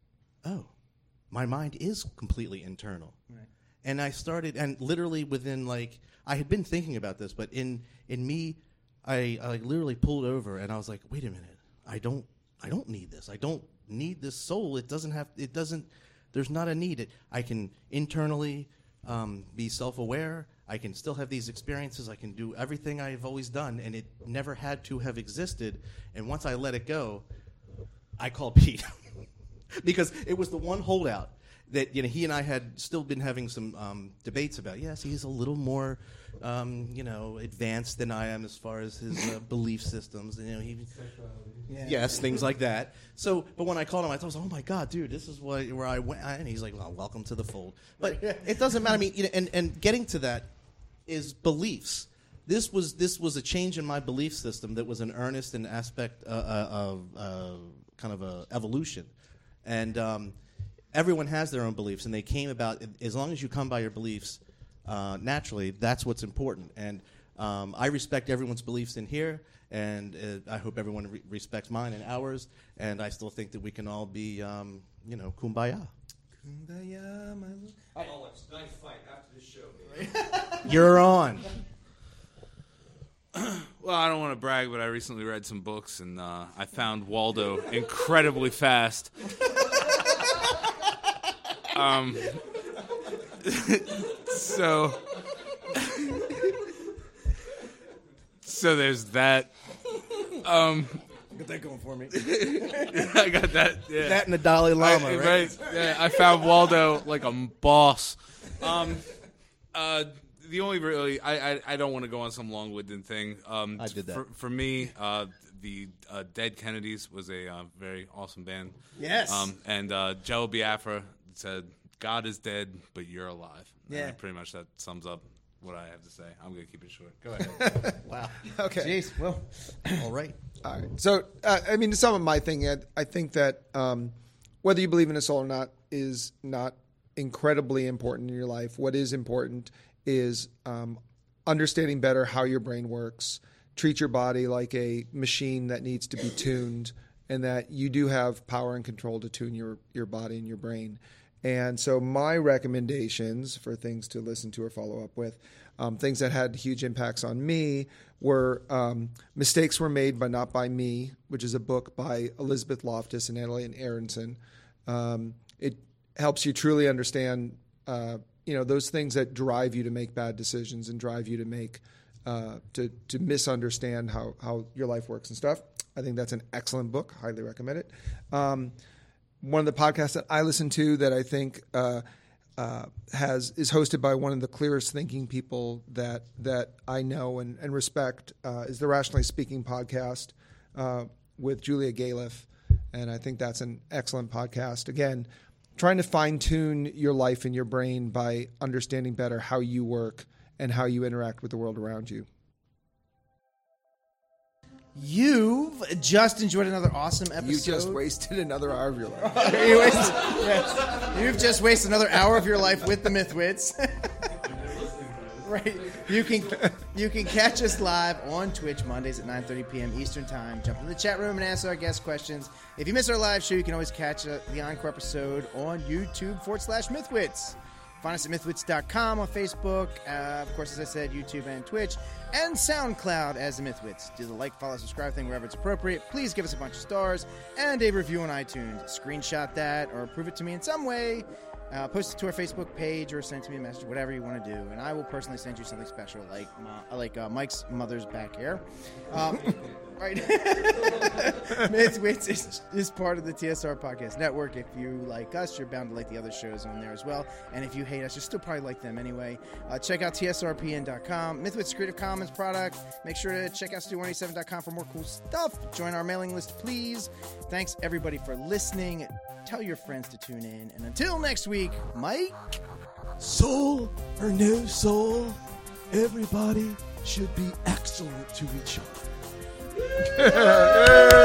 oh, my mind is completely internal. Right. And I started, and literally within like, I had been thinking about this, but in in me, I, I literally pulled over, and I was like, wait a minute, I don't, I don't need this. I don't need this soul. It doesn't have, it doesn't, there's not a need. It, I can internally um, be self-aware. I can still have these experiences. I can do everything I've always done, and it never had to have existed. And once I let it go, I called Pete because it was the one holdout that, you know, he and I had still been having some um, debates about. Yes, he's a little more, um, you know, advanced than I am as far as his uh, belief systems. And, you know, he, yeah. yes, things like that. So, but when I called him, I thought, oh my God, dude, this is what, where I went. And he's like, well, welcome to the fold. But it doesn't matter. I mean, you know, and and getting to that is beliefs. This was this was a change in my belief system that was an earnest and aspect uh, uh, of uh, kind of a evolution, and. Um, Everyone has their own beliefs, and they came about, as long as you come by your beliefs uh, naturally, that's what's important. And um, I respect everyone's beliefs in here, and uh, I hope everyone re- respects mine and ours, and I still think that we can all be, um, you know, kumbaya. Kumbaya, my love. Oh, it's knife fight after the show. You're on. Well, I don't want to brag, but I recently read some books, and uh, I found Waldo incredibly fast. Um, so, so there's that. Um, Got that going for me. I got that. Yeah. That and the Dalai Lama, I, right? right? Yeah, I found Waldo like a boss. Um, uh, the only really, I, I, I don't want to go on some long-winded thing. Um, I did that. For, for me, uh, the uh, Dead Kennedys was a uh, very awesome band. Yes. Um, and uh, Joe Biafra said, God is dead, but you're alive. Yeah. And pretty much that sums up what I have to say. I'm going to keep it short. Go ahead. Wow. Okay. Jeez, well, All right. All right. So, uh, I mean, to sum up my thing, Ed, I think that um, whether you believe in a soul or not is not incredibly important in your life. What is important is um, understanding better how your brain works. Treat your body like a machine that needs to be tuned, and that you do have power and control to tune your, your body and your brain. And so my recommendations for things to listen to or follow up with um, things that had huge impacts on me were um, Mistakes Were Made but Not by Me, which is a book by Elizabeth Loftus and Annalyn Aronson. Um, it helps you truly understand, uh, you know, those things that drive you to make bad decisions and drive you to make uh, to to misunderstand how how your life works and stuff. I think that's an excellent book. Highly recommend it. Um, one of the podcasts that I listen to that I think uh, uh, has is hosted by one of the clearest thinking people that that I know and, and respect uh, is the Rationally Speaking podcast uh, with Julia Galef, and I think that's an excellent podcast. Again, trying to fine tune your life and your brain by understanding better how you work and how you interact with the world around you. You've just enjoyed another awesome episode. You just wasted another hour of your life. you wasted, yes. You've just wasted another hour of your life with the Mythwits. Right. You can you can catch us live on Twitch Mondays at nine thirty p.m. Eastern Time. Jump in the chat room and answer our guest questions. If you miss our live show, you can always catch uh, the encore episode on YouTube forward slash Mythwits. Find us at mythwits dot com on Facebook. Uh, of course, as I said, YouTube and Twitch. And SoundCloud as the Mythwits. Do the like, follow, subscribe thing wherever it's appropriate. Please give us a bunch of stars and a review on iTunes. Screenshot that or prove it to me in some way. Uh, post it to our Facebook page or send it to me a message, whatever you want to do. And I will personally send you something special like my, like uh, Mike's mother's back hair. Um, right. Mythwits is, is part of the T S R Podcast Network. If you like us, you're bound to like the other shows on there as well. And if you hate us, you still probably like them anyway. Uh, check out T S R P N dot com. Mythwits Creative Commons product. Make sure to check out studio one eighty-seven dot com for more cool stuff. Join our mailing list, please. Thanks, everybody, for listening. Tell your friends to tune in. And until next week, Mike? Soul or no soul, everybody should be excellent to each other.